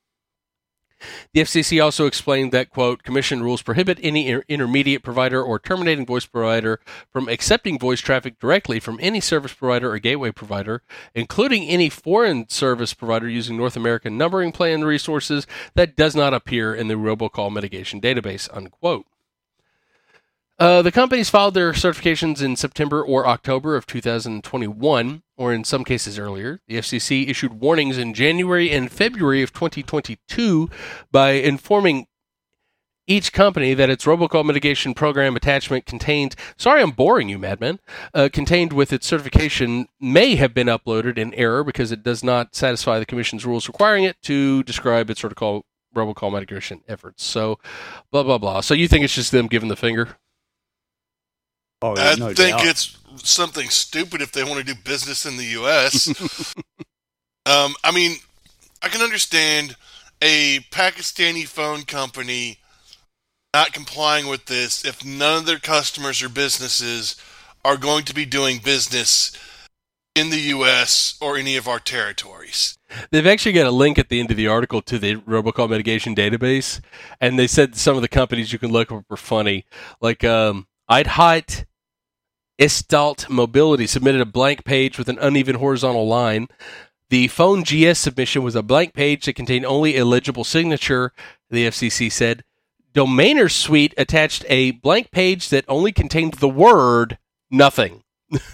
FCC also explained that, quote, commission rules prohibit any intermediate provider or terminating voice provider from accepting voice traffic directly from any service provider or gateway provider, including any foreign service provider using North American numbering plan resources that does not appear in the robocall mitigation database, unquote. The companies filed their certifications in September or October of 2021, or in some cases earlier. The FCC issued warnings in January and February of 2022 by informing each company that its robocall mitigation program attachment contained, sorry I'm boring you, madman, contained with its certification may have been uploaded in error because it does not satisfy the Commission's rules requiring it to describe its robocall mitigation efforts. So, blah, blah, blah. So you think it's just them giving the finger? Oh, I think it's something stupid if they want to do business in the U.S. I mean, I can understand a Pakistani phone company not complying with this if none of their customers or businesses are going to be doing business in the U.S. or any of our territories. They've actually got a link at the end of the article to the robocall mitigation database, and they said some of the companies you can look up are funny. Like, Eidheit Estalt Mobility submitted a blank page with an uneven horizontal line. The phone GS submission was a blank page that contained only a legible signature, the FCC said. Domainer Suite attached a blank page that only contained the word nothing.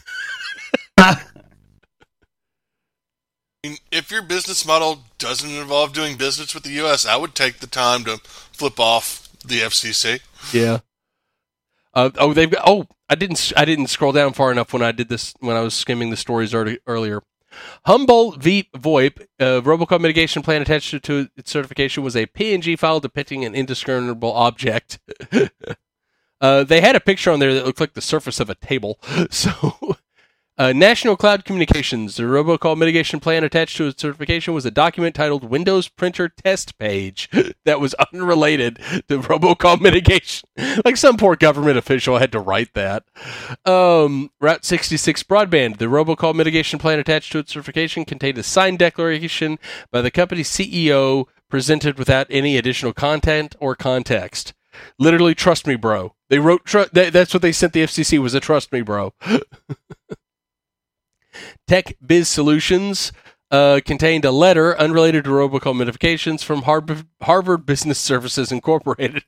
If your business model doesn't involve doing business with the U.S., I would take the time to flip off the FCC. Yeah. I didn't scroll down far enough when I did this, when I was skimming the stories earlier. Humboldt VoIP, robocall mitigation plan attached to its certification was a PNG file depicting an indiscernible object. They had a picture on there that looked like the surface of a table. So, National Cloud Communications, the robocall mitigation plan attached to its certification was a document titled Windows Printer Test Page that was unrelated to robocall mitigation. Like some poor government official had to write that. Route 66 Broadband, the robocall mitigation plan attached to its certification contained a signed declaration by the company's CEO presented without any additional content or context. Literally, trust me, bro. They wrote, that's what they sent the FCC, was a trust me, bro. Tech Biz Solutions contained a letter unrelated to robocall notifications from Harvard Business Services Incorporated.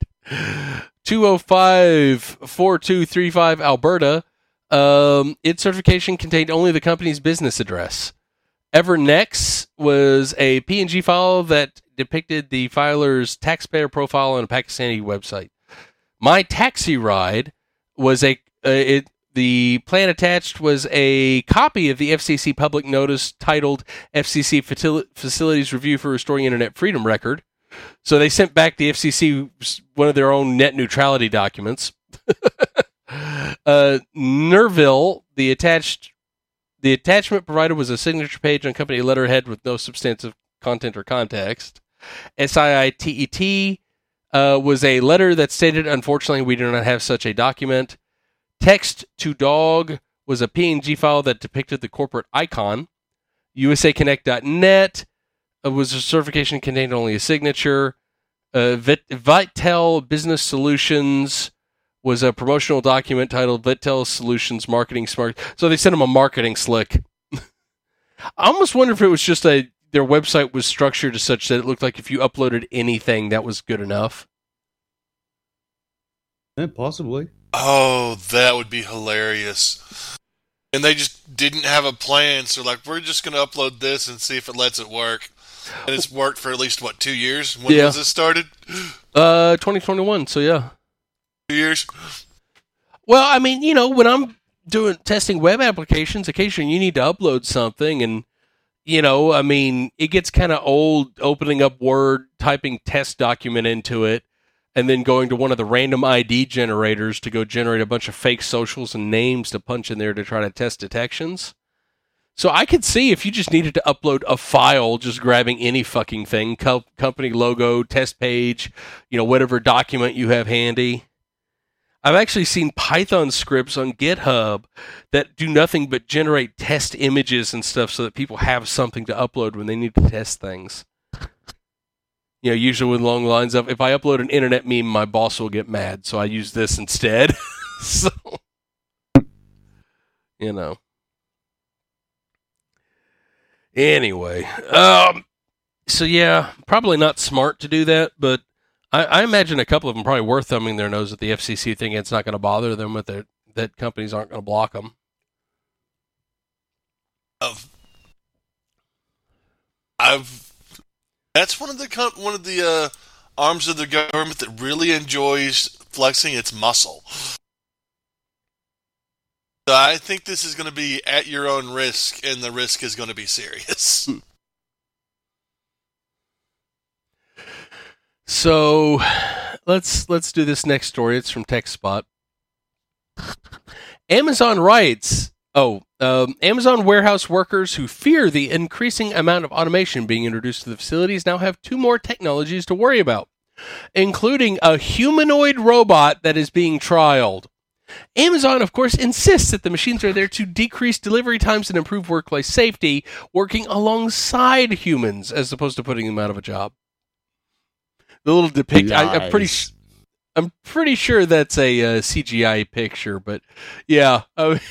205-4235 Alberta. Its certification contained only the company's business address. Evernex was a PNG file that depicted the filer's taxpayer profile on a Pakistani website. My Taxi Ride was The plan attached was a copy of the FCC public notice titled FCC Facilities Review for Restoring Internet Freedom Record. So they sent back the FCC one of their own net neutrality documents. Nerville, the attachment provided was a signature page on company letterhead with no substantive content or context. SIITET was a letter that stated, unfortunately, we do not have such a document. Text to dog was a PNG file that depicted the corporate icon. USAConnect.net was a certification contained only a signature. Vitel Business Solutions was a promotional document titled Vitel Solutions Marketing Smart. So they sent them a marketing slick. I almost wonder if it was just their website was structured as such that it looked like if you uploaded anything, that was good enough. Yeah, possibly. Oh, that would be hilarious. And they just didn't have a plan, so like, we're just going to upload this and see if it lets it work. And it's worked for at least, 2 years? When was this started? 2021, so yeah. 2 years? Well, I mean, when I'm testing web applications, occasionally you need to upload something, and, it gets kind of old opening up Word, typing test document into it, and then going to one of the random ID generators to go generate a bunch of fake socials and names to punch in there to try to test detections. So I could see if you just needed to upload a file, just grabbing any fucking thing, company logo, test page, whatever document you have handy. I've actually seen Python scripts on GitHub that do nothing but generate test images and stuff so that people have something to upload when they need to test things. Usually with long lines of, if I upload an internet meme, my boss will get mad, so I use this instead. So, Anyway, so yeah, probably not smart to do that, but I imagine a couple of them probably were thumbing their nose at the FCC thinking it's not going to bother them, but that companies aren't going to block them. That's one of the arms of the government that really enjoys flexing its muscle. So I think this is going to be at your own risk, and the risk is going to be serious. So let's do this next story. It's from TechSpot. Amazon writes, Amazon warehouse workers who fear the increasing amount of automation being introduced to the facilities now have 2 more technologies to worry about, including a humanoid robot that is being trialed. Amazon, of course, insists that the machines are there to decrease delivery times and improve workplace safety, working alongside humans as opposed to putting them out of a job. The little depiction, I'm pretty sure that's a CGI picture, but yeah.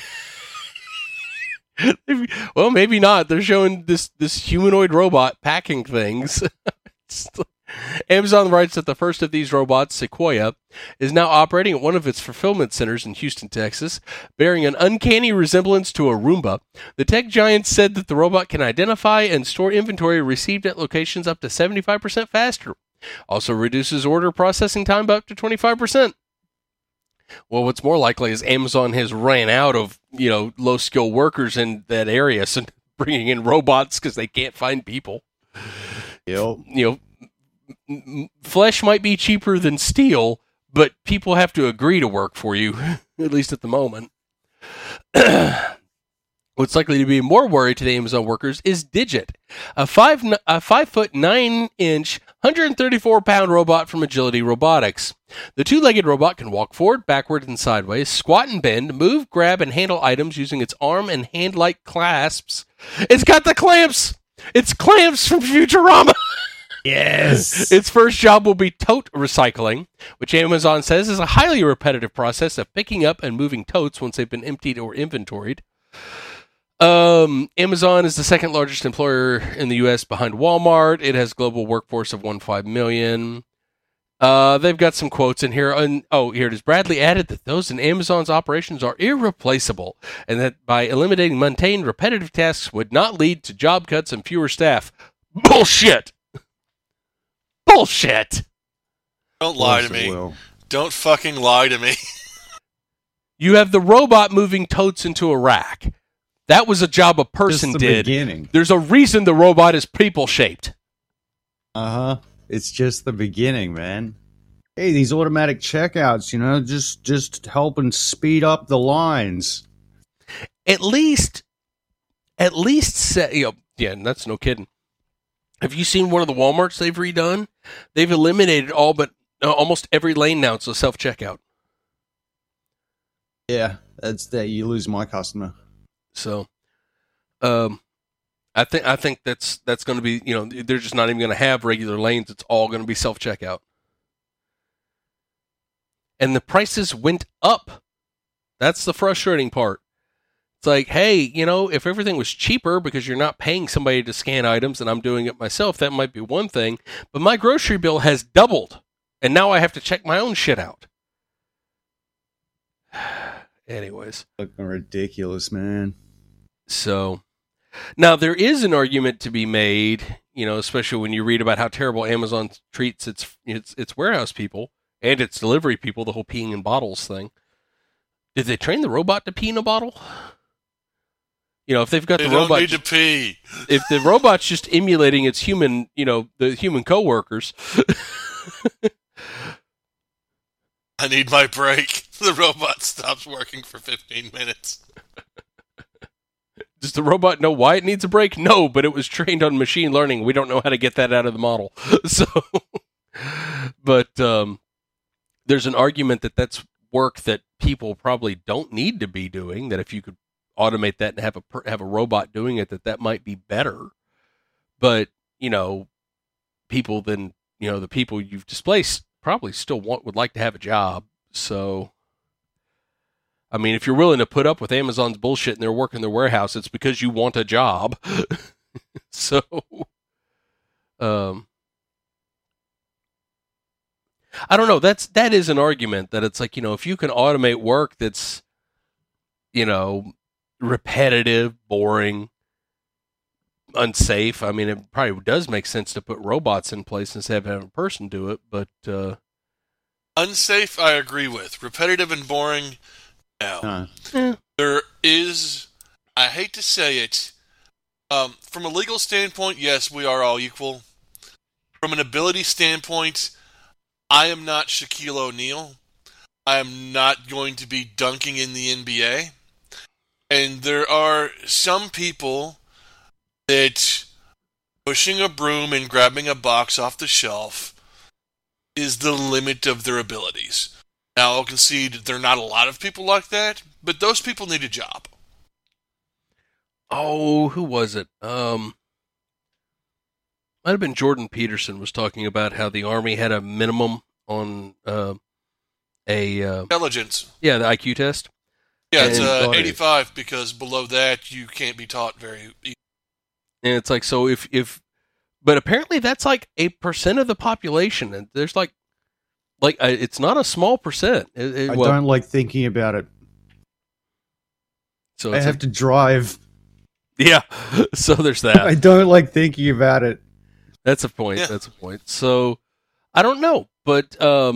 Well, maybe not. They're showing this humanoid robot packing things. Amazon writes that the first of these robots, Sequoia, is now operating at one of its fulfillment centers in Houston, Texas, bearing an uncanny resemblance to a Roomba. The tech giant said that the robot can identify and store inventory received at locations up to 75% faster. Also reduces order processing time by up to 25%. Well, what's more likely is Amazon has ran out of, low-skill workers in that area, so bringing in robots because they can't find people. Yep. Flesh might be cheaper than steel, but people have to agree to work for you, at least at the moment. What's likely to be more worry to the Amazon workers is Digit, a 5'9", 134-pound robot from Agility Robotics. The 2-legged robot can walk forward, backward, and sideways, squat and bend, move, grab, and handle items using its arm and hand-like clasps. It's got the clamps! It's clamps from Futurama! Yes! Its first job will be tote recycling, which Amazon says is a highly repetitive process of picking up and moving totes once they've been emptied or inventoried. Amazon is the second largest employer in the U.S. behind Walmart. It has a global workforce of 1.5 million. They've got some quotes in here. Here it is. Bradley added that those in Amazon's operations are irreplaceable and that by eliminating mundane, repetitive tasks would not lead to job cuts and fewer staff. Bullshit! Bullshit! Don't lie to me. Don't fucking lie to me. You have the robot moving totes into a rack. That was a job a person Just the did. beginning. There's a reason the robot is people-shaped. It's just the beginning, man. Hey, these automatic checkouts, just helping speed up the lines. At least, yeah, that's no kidding. Have you seen one of the Walmarts they've redone? They've eliminated all but almost every lane now. It's a self-checkout. Yeah, that's that. You lose my customer. So, I think that's going to be, they're just not even going to have regular lanes. It's all going to be self-checkout. And the prices went up. That's the frustrating part. It's like, hey, if everything was cheaper because you're not paying somebody to scan items and I'm doing it myself, that might be one thing. But my grocery bill has doubled. And now I have to check my own shit out. Anyways. Looking ridiculous, man. So, now there is an argument to be made, especially when you read about how terrible Amazon treats its warehouse people and its delivery people, the whole peeing in bottles thing. Did they train the robot to pee in a bottle? If they've got they the robot, don't need to pee. If the robot's just emulating its human, the human coworkers. I need my break. The robot stops working for 15 minutes. Does the robot know why it needs a break? No, but it was trained on machine learning. We don't know how to get that out of the model. So, but there's an argument that that's work that people probably don't need to be doing, that if you could automate that and have a robot doing it, that might be better. But, people then, the people you've displaced probably still would like to have a job. So, I mean, if you're willing to put up with Amazon's bullshit and they're working their warehouse, it's because you want a job. So, I don't know. That is an argument that it's like, if you can automate work that's, repetitive, boring, unsafe. I mean, it probably does make sense to put robots in place instead of having a person do it, but unsafe, I agree with. Repetitive and boring, no. There is, I hate to say it, from a legal standpoint, yes, we are all equal. From an ability standpoint, I am not Shaquille O'Neal. I am not going to be dunking in the NBA. And there are some people that pushing a broom and grabbing a box off the shelf is the limit of their abilities. Now, I'll concede there are not a lot of people like that, but those people need a job. Oh, who was it? Might have been Jordan Peterson was talking about how the Army had a minimum on intelligence. Yeah, the IQ test. Yeah, it's 85 because below that you can't be taught very easily. And it's like, so but apparently that's like 8% of the population, and there's like it's not a small percent. I don't like thinking about it. So I have to drive. Yeah, so there's that. I don't like thinking about it. That's a point. Yeah. That's a point. So I don't know, but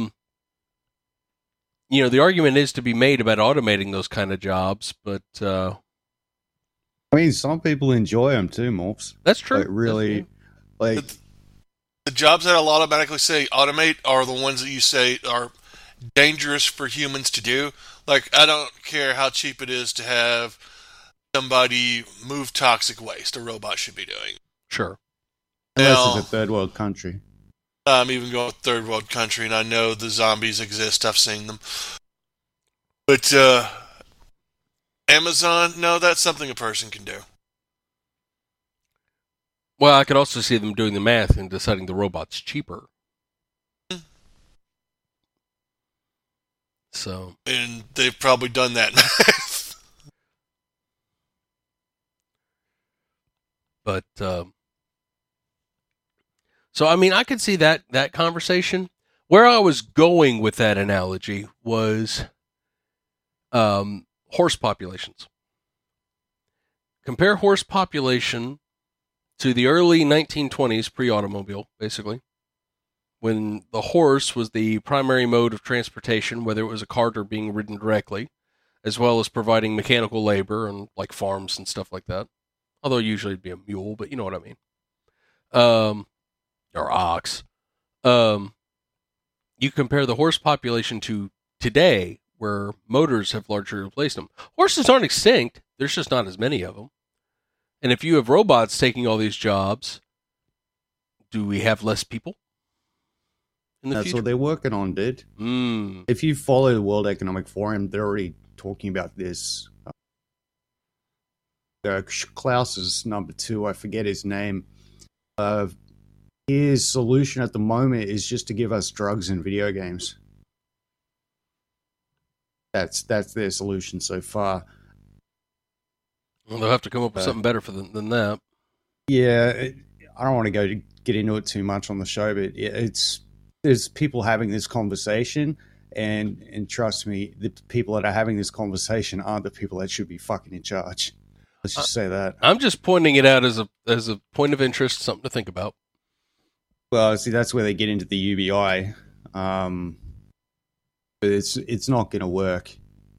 the argument is to be made about automating those kind of jobs, but I mean, some people enjoy them too, Morphs. That's true. Like, really, like the jobs that I'll automatically say automate are the ones that you say are dangerous for humans to do. Like, I don't care how cheap it is to have somebody move toxic waste. A robot should be doing. Sure. Unless it's a third world country. I'm even going with third world country, and I know the zombies exist. I've seen them. But Amazon, no, that's something a person can do. Well, I could also see them doing the math and deciding the robot's cheaper. So, and they've probably done that. But so I mean, I could see that conversation. Where I was going with that analogy was horse populations. Compare horse population to the early 1920s, pre-automobile, basically, when the horse was the primary mode of transportation, whether it was a cart or being ridden directly, as well as providing mechanical labor and like farms and stuff like that. Although usually it'd be a mule, but you know what I mean. Or ox. You compare the horse population to today, where motors have largely replaced them. Horses aren't extinct. There's just not as many of them. And if you have robots taking all these jobs, do we have less people in the That's future? what they're working on, dude. Mm. If you follow the World Economic Forum, they're already talking about this. Klaus's number 2, I forget his name. His solution at the moment is just to give us drugs and video games. That's their solution so far. Well, they'll have to come up with something better than that. Yeah, I don't want to get into it too much on the show, but there's people having this conversation, and trust me, the people that are having this conversation aren't the people that should be fucking in charge. Let's just say that. I'm just pointing it out as a point of interest, something to think about. Well, see, that's where they get into the UBI, but it's not going to work.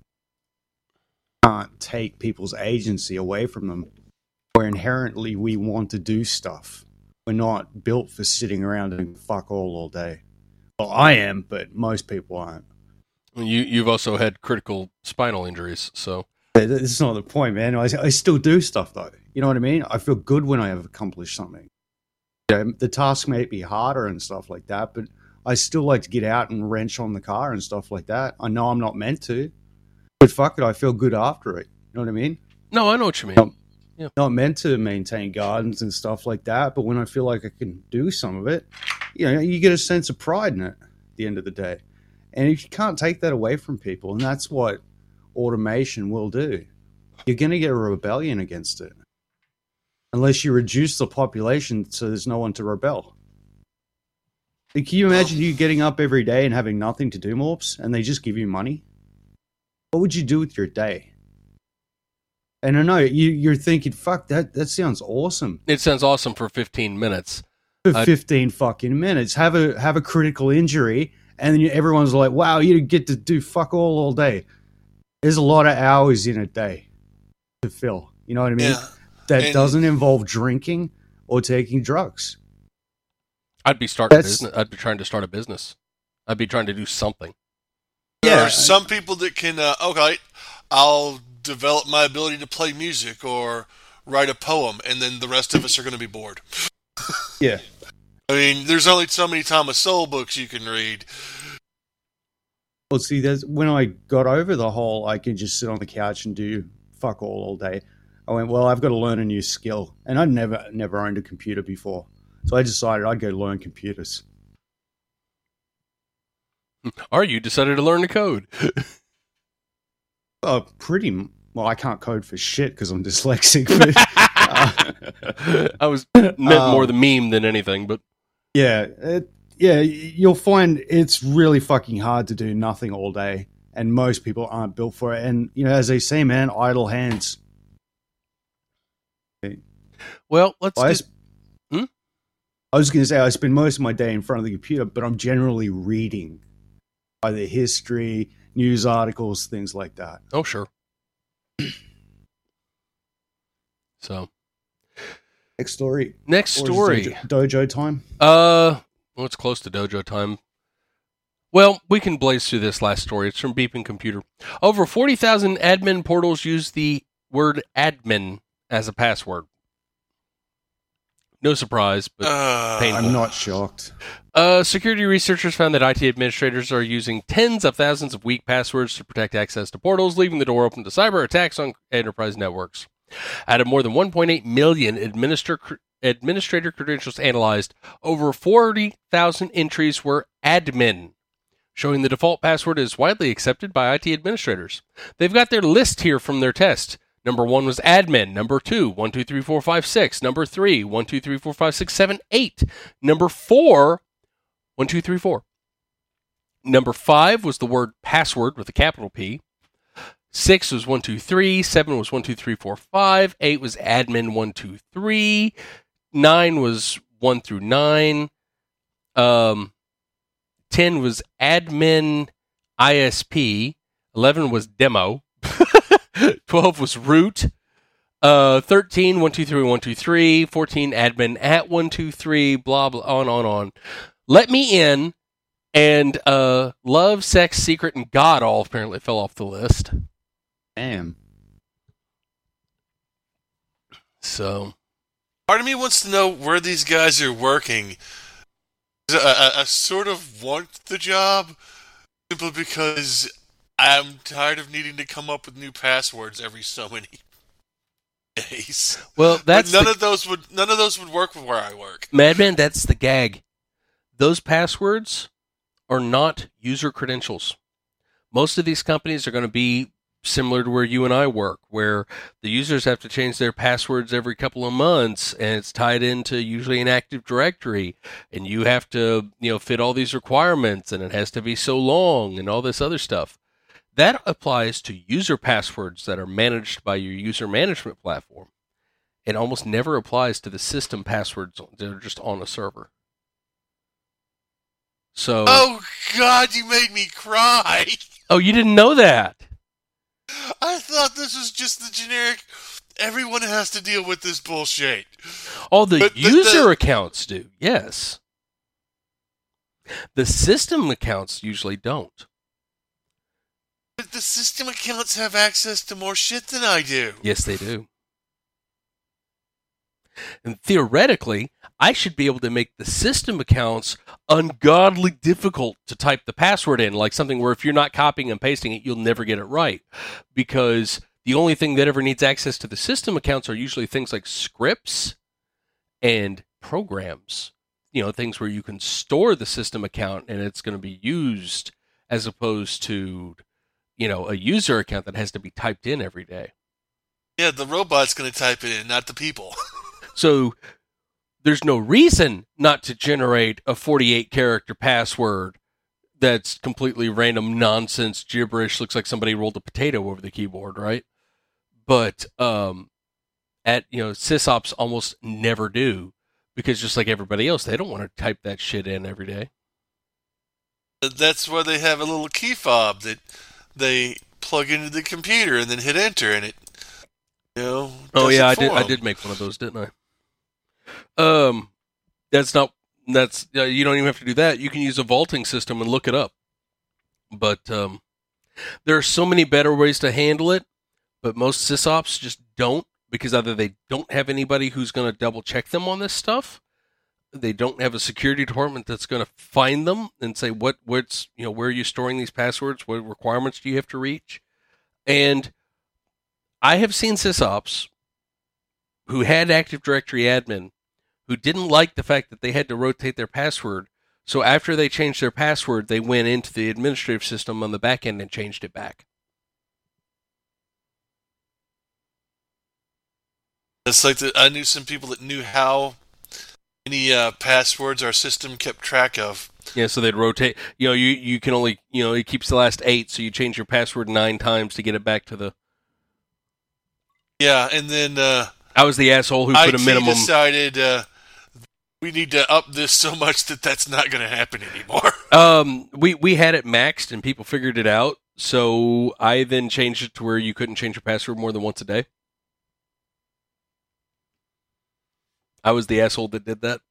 Can't take people's agency away from them. Where inherently we want to do stuff. We're not built for sitting around and fuck all day. Well, I am, but most people aren't. You've also had critical spinal injuries, so This is not the point, man. I still do stuff though. You know what I mean? I feel good when I have accomplished something. The task may be harder and stuff like that, but I still like to get out and wrench on the car and stuff like that. I know I'm not meant to, but fuck it, I feel good after it. You know what I mean? No, I know what you mean. Yeah. Not meant to maintain gardens and stuff like that, but when I feel like I can do some of it, you get a sense of pride in it at the end of the day. And if you can't take that away from people, and that's what automation will do, you're going to get a rebellion against it. Unless you reduce the population so there's no one to rebel. Can you imagine you getting up every day and having nothing to do, Morps, and they just give you money? What would you do with your day? And I know you're thinking, fuck, that sounds awesome. It sounds awesome for 15 minutes. For 15 fucking minutes. Have a critical injury, and then everyone's like, wow, you get to do fuck all day. There's a lot of hours in a day to fill. You know what I mean? Yeah. That doesn't involve drinking or taking drugs. I'd be starting a business. I'd be trying to start a business. I'd be trying to do something. There are some people that can, okay, I'll develop my ability to play music or write a poem, and then the rest of us are going to be bored. Yeah. I mean, there's only so many Thomas Sowell books you can read. Well, see, when I got over the whole I can just sit on the couch and do fuck all day, I went, well, I've got to learn a new skill. And I'd never owned a computer before. So I decided I'd go learn computers. Or you decided to learn to code. Well, I can't code for shit because I'm dyslexic. But, I was meant more the meme than anything, but yeah, you'll find it's really fucking hard to do nothing all day, and most people aren't built for it. And as they say, man, idle hands. Well, I was going to say I spend most of my day in front of the computer, but I'm generally reading either history, news articles, things like that. Oh, sure. So, next story. Dojo time. Well, it's close to dojo time. Well, we can blaze through this last story. It's from Beeping Computer. Over 40,000 admin portals use the word admin as a password. No surprise, but painful. I'm not shocked. Security researchers found that IT administrators are using tens of thousands of weak passwords to protect access to portals, leaving the door open to cyber attacks on enterprise networks. Out of more than 1.8 million administrator credentials analyzed, over 40,000 entries were admin, showing the default password is widely accepted by IT administrators. They've got their list here from their test. Number 1 was admin. Number 2, 1, 2, 3, 4, 5, 6. Number 3, 1, 2, 3, 4, 5, 6, 7, 8. Number 4, 1, 2, 3, 4. Number 5 was the word password with a capital P. 6 was 1, 2, 3. 7 was 1, 2, 3, 4, 5. 8 was admin 1, 2, 3. 9 was 1 through 9. 10 was admin ISP. 11 was demo. 12 was root. 13, 123, 123. 14, admin at 123. Blah, blah, on. Let me in. And love, sex, secret, and God all apparently fell off the list. Damn. So, part of me wants to know where these guys are working. I sort of want the job simply because I'm tired of needing to come up with new passwords every so many days. Well, that's none of those would work with where I work. Madman, that's the gag. Those passwords are not user credentials. Most of these companies are going to be similar to where you and I work, where the users have to change their passwords every couple of months, and it's tied into usually an Active Directory, and you have to, fit all these requirements, and it has to be so long, and all this other stuff. That applies to user passwords that are managed by your user management platform. It almost never applies to the system passwords that are just on a server. So, oh God, you made me cry. Oh, you didn't know that? I thought this was just the generic, everyone has to deal with this bullshit. All the user accounts do, yes. The system accounts usually don't. But the system accounts have access to more shit than I do. Yes, they do. And theoretically, I should be able to make the system accounts ungodly difficult to type the password in, like something where if you're not copying and pasting it, you'll never get it right. Because the only thing that ever needs access to the system accounts are usually things like scripts and programs. Things where you can store the system account and it's going to be used, as opposed to, a user account that has to be typed in every day. Yeah, the robot's going to type it in, not the people. So there's no reason not to generate a 48-character password that's completely random nonsense gibberish. Looks like somebody rolled a potato over the keyboard, right? But sysops almost never do, because just like everybody else, they don't want to type that shit in every day. That's why they have a little key fob that they plug into the computer and then hit enter, and it, Oh yeah, I did make one of those, didn't I? You don't even have to do that. You can use a vaulting system and look it up. But there are so many better ways to handle it, but most sysops just don't, because either they don't have anybody who's going to double check them on this stuff, they don't have a security department that's going to find them and say what's where are you storing these passwords, what requirements do you have to reach. And I have seen sysops who had Active Directory admin who didn't like the fact that they had to rotate their password. So after they changed their password, they went into the administrative system on the back end and changed it back. It's like I knew some people that knew how many passwords our system kept track of. Yeah, so they'd rotate. You can only, it keeps the last 8, so you change your password 9 times to get it back to the... Yeah, and then... I was the asshole who put a minimum... decided we need to up this so much that that's not going to happen anymore. We had it maxed and people figured it out, so I then changed it to where you couldn't change your password more than once a day. I was the asshole that did that.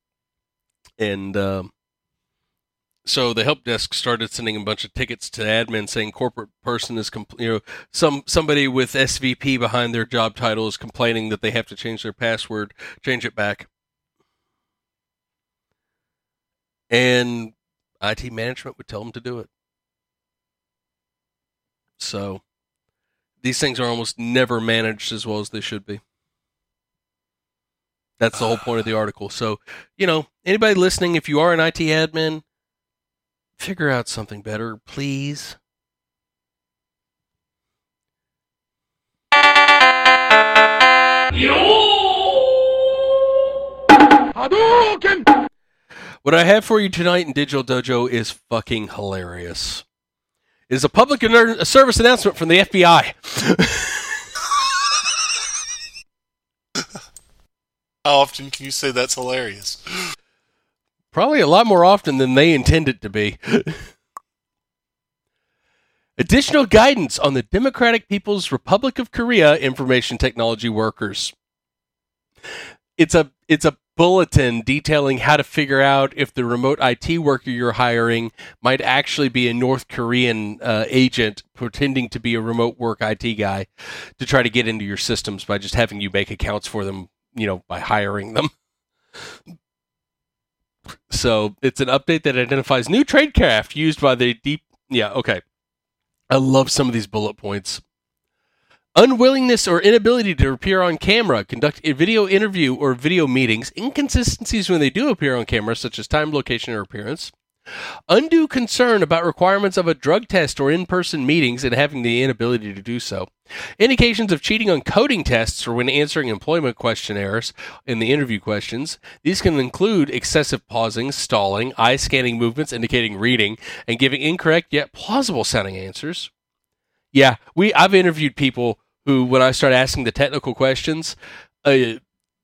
And so the help desk started sending a bunch of tickets to admin saying corporate person is somebody with SVP behind their job title is complaining that they have to change their password, change it back. And IT management would tell them to do it. So these things are almost never managed as well as they should be. That's the whole point of the article. So, anybody listening, if you are an IT admin, figure out something better, please. Hadouken! What I have for you tonight in Digital Dojo is fucking hilarious. It is a public service announcement from the FBI. How often can you say that's hilarious? Probably a lot more often than they intend it to be. Additional guidance on the Democratic People's Republic of Korea information technology workers. It's a bulletin detailing how to figure out if the remote IT worker you're hiring might actually be a North Korean agent pretending to be a remote work IT guy to try to get into your systems by just having you make accounts for them, by hiring them. So it's an update that identifies new tradecraft used by the deep. Yeah, okay. I love some of these bullet points. Unwillingness or inability to appear on camera, conduct a video interview or video meetings, inconsistencies when they do appear on camera, such as time, location, or appearance. Undue concern about requirements of a drug test or in-person meetings and having the inability to do so. Indications of cheating on coding tests or when answering employment questionnaires in the interview questions. These can include excessive pausing, stalling, eye scanning movements indicating reading, and giving incorrect yet plausible sounding answers. Yeah, I've interviewed people who, when I start asking the technical questions, we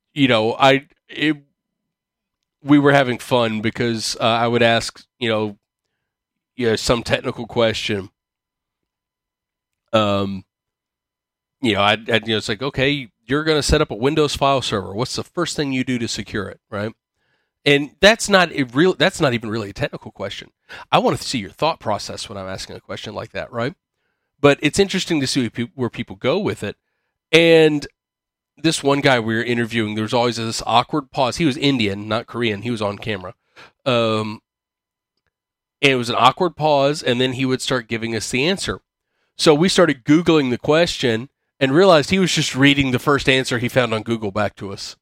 were having fun because I would ask, some technical question. It's like, okay, you're going to set up a Windows file server. What's the first thing you do to secure it, right? And that's not even really a technical question. I want to see your thought process when I'm asking a question like that, right? But it's interesting to see where people go with it. And this one guy we were interviewing, there was always this awkward pause. He was Indian, not Korean. He was on camera. And it was an awkward pause, and then he would start giving us the answer. So we started Googling the question and realized he was just reading the first answer he found on Google back to us.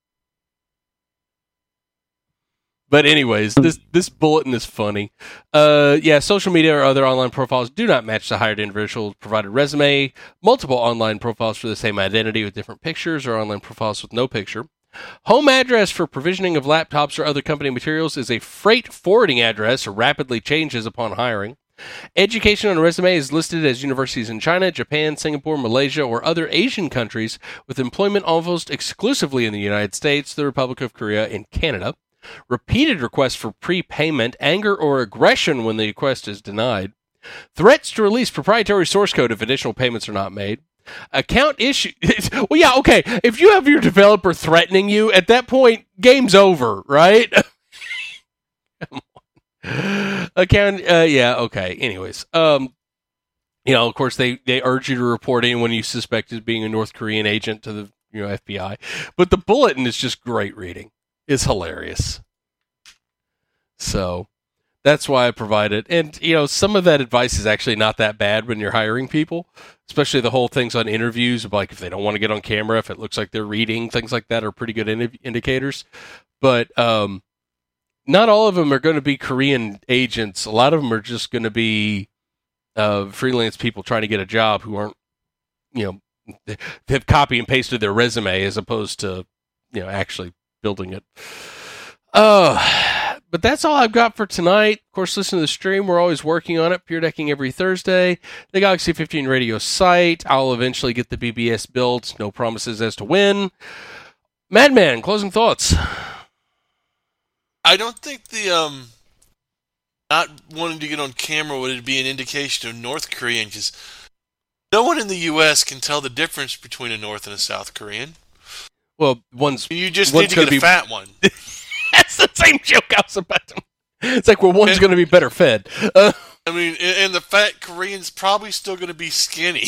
But anyways, this bulletin is funny. Social media or other online profiles do not match the hired individual's provided resume. Multiple online profiles for the same identity with different pictures or online profiles with no picture. Home address for provisioning of laptops or other company materials is a freight forwarding address or rapidly changes upon hiring. Education on a resume is listed as universities in China, Japan, Singapore, Malaysia, or other Asian countries, with employment almost exclusively in the United States, the Republic of Korea, and Canada. Repeated requests for prepayment, anger, or aggression when the request is denied. Threats to release proprietary source code if additional payments are not made. Account issue. Well, yeah, okay. If you have your developer threatening you, at that point, game's over, right? Account. Okay. Anyways, of course, they urge you to report anyone you suspect as being a North Korean agent to the FBI. But the bulletin is just great reading. It's hilarious. So that's why I provide it. And, some of that advice is actually not that bad when you're hiring people, especially the whole things on interviews of like if they don't want to get on camera, if it looks like they're reading, things like that are pretty good indicators. But not all of them are going to be Korean agents. A lot of them are just going to be freelance people trying to get a job who aren't, they've copy and pasted their resume as opposed to, actually building it. But that's all I've got for tonight. Of course, listen to the stream. We're always working on it. Pure Decking every Thursday. The Galaxy 15 radio site. I'll eventually get the BBS built. No promises as to when. Madman, closing thoughts. I don't think the not wanting to get on camera would be an indication of North Korean, because no one in the U.S. can tell the difference between a North and a South Korean. Well, you just need to get a fat one. That's the same joke I was about to. It's like, well, one's going to be better fed. And the fat Korean's probably still going to be skinny.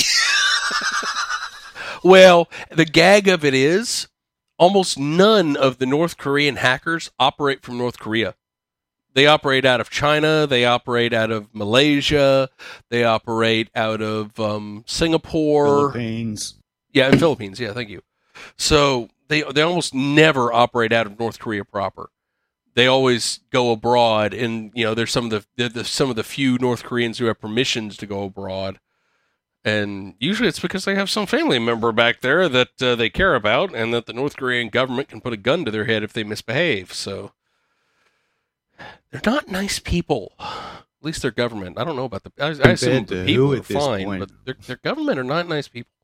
Well, the gag of it is almost none of the North Korean hackers operate from North Korea. They operate out of China. They operate out of Malaysia. They operate out of Singapore. Philippines. Yeah, in Philippines. Yeah, thank you. So they almost never operate out of North Korea proper. They always go abroad, and there's some of the few North Koreans who have permissions to go abroad, and usually it's because they have some family member back there that they care about, and that the North Korean government can put a gun to their head if they misbehave. So they're not nice people. At least their government. I don't know about I assume the people are fine, but their government are not nice people.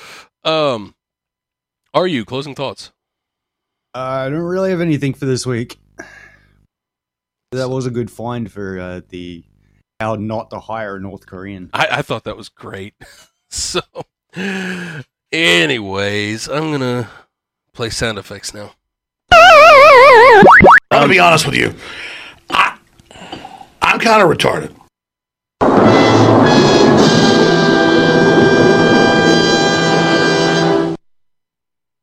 Are you closing thoughts? I don't really have anything for this week. That was a good find for the how not to hire a North Korean. I thought that was great. So, anyways, I'm going to play sound effects now. I'm going to be honest with you. I'm kind of retarded.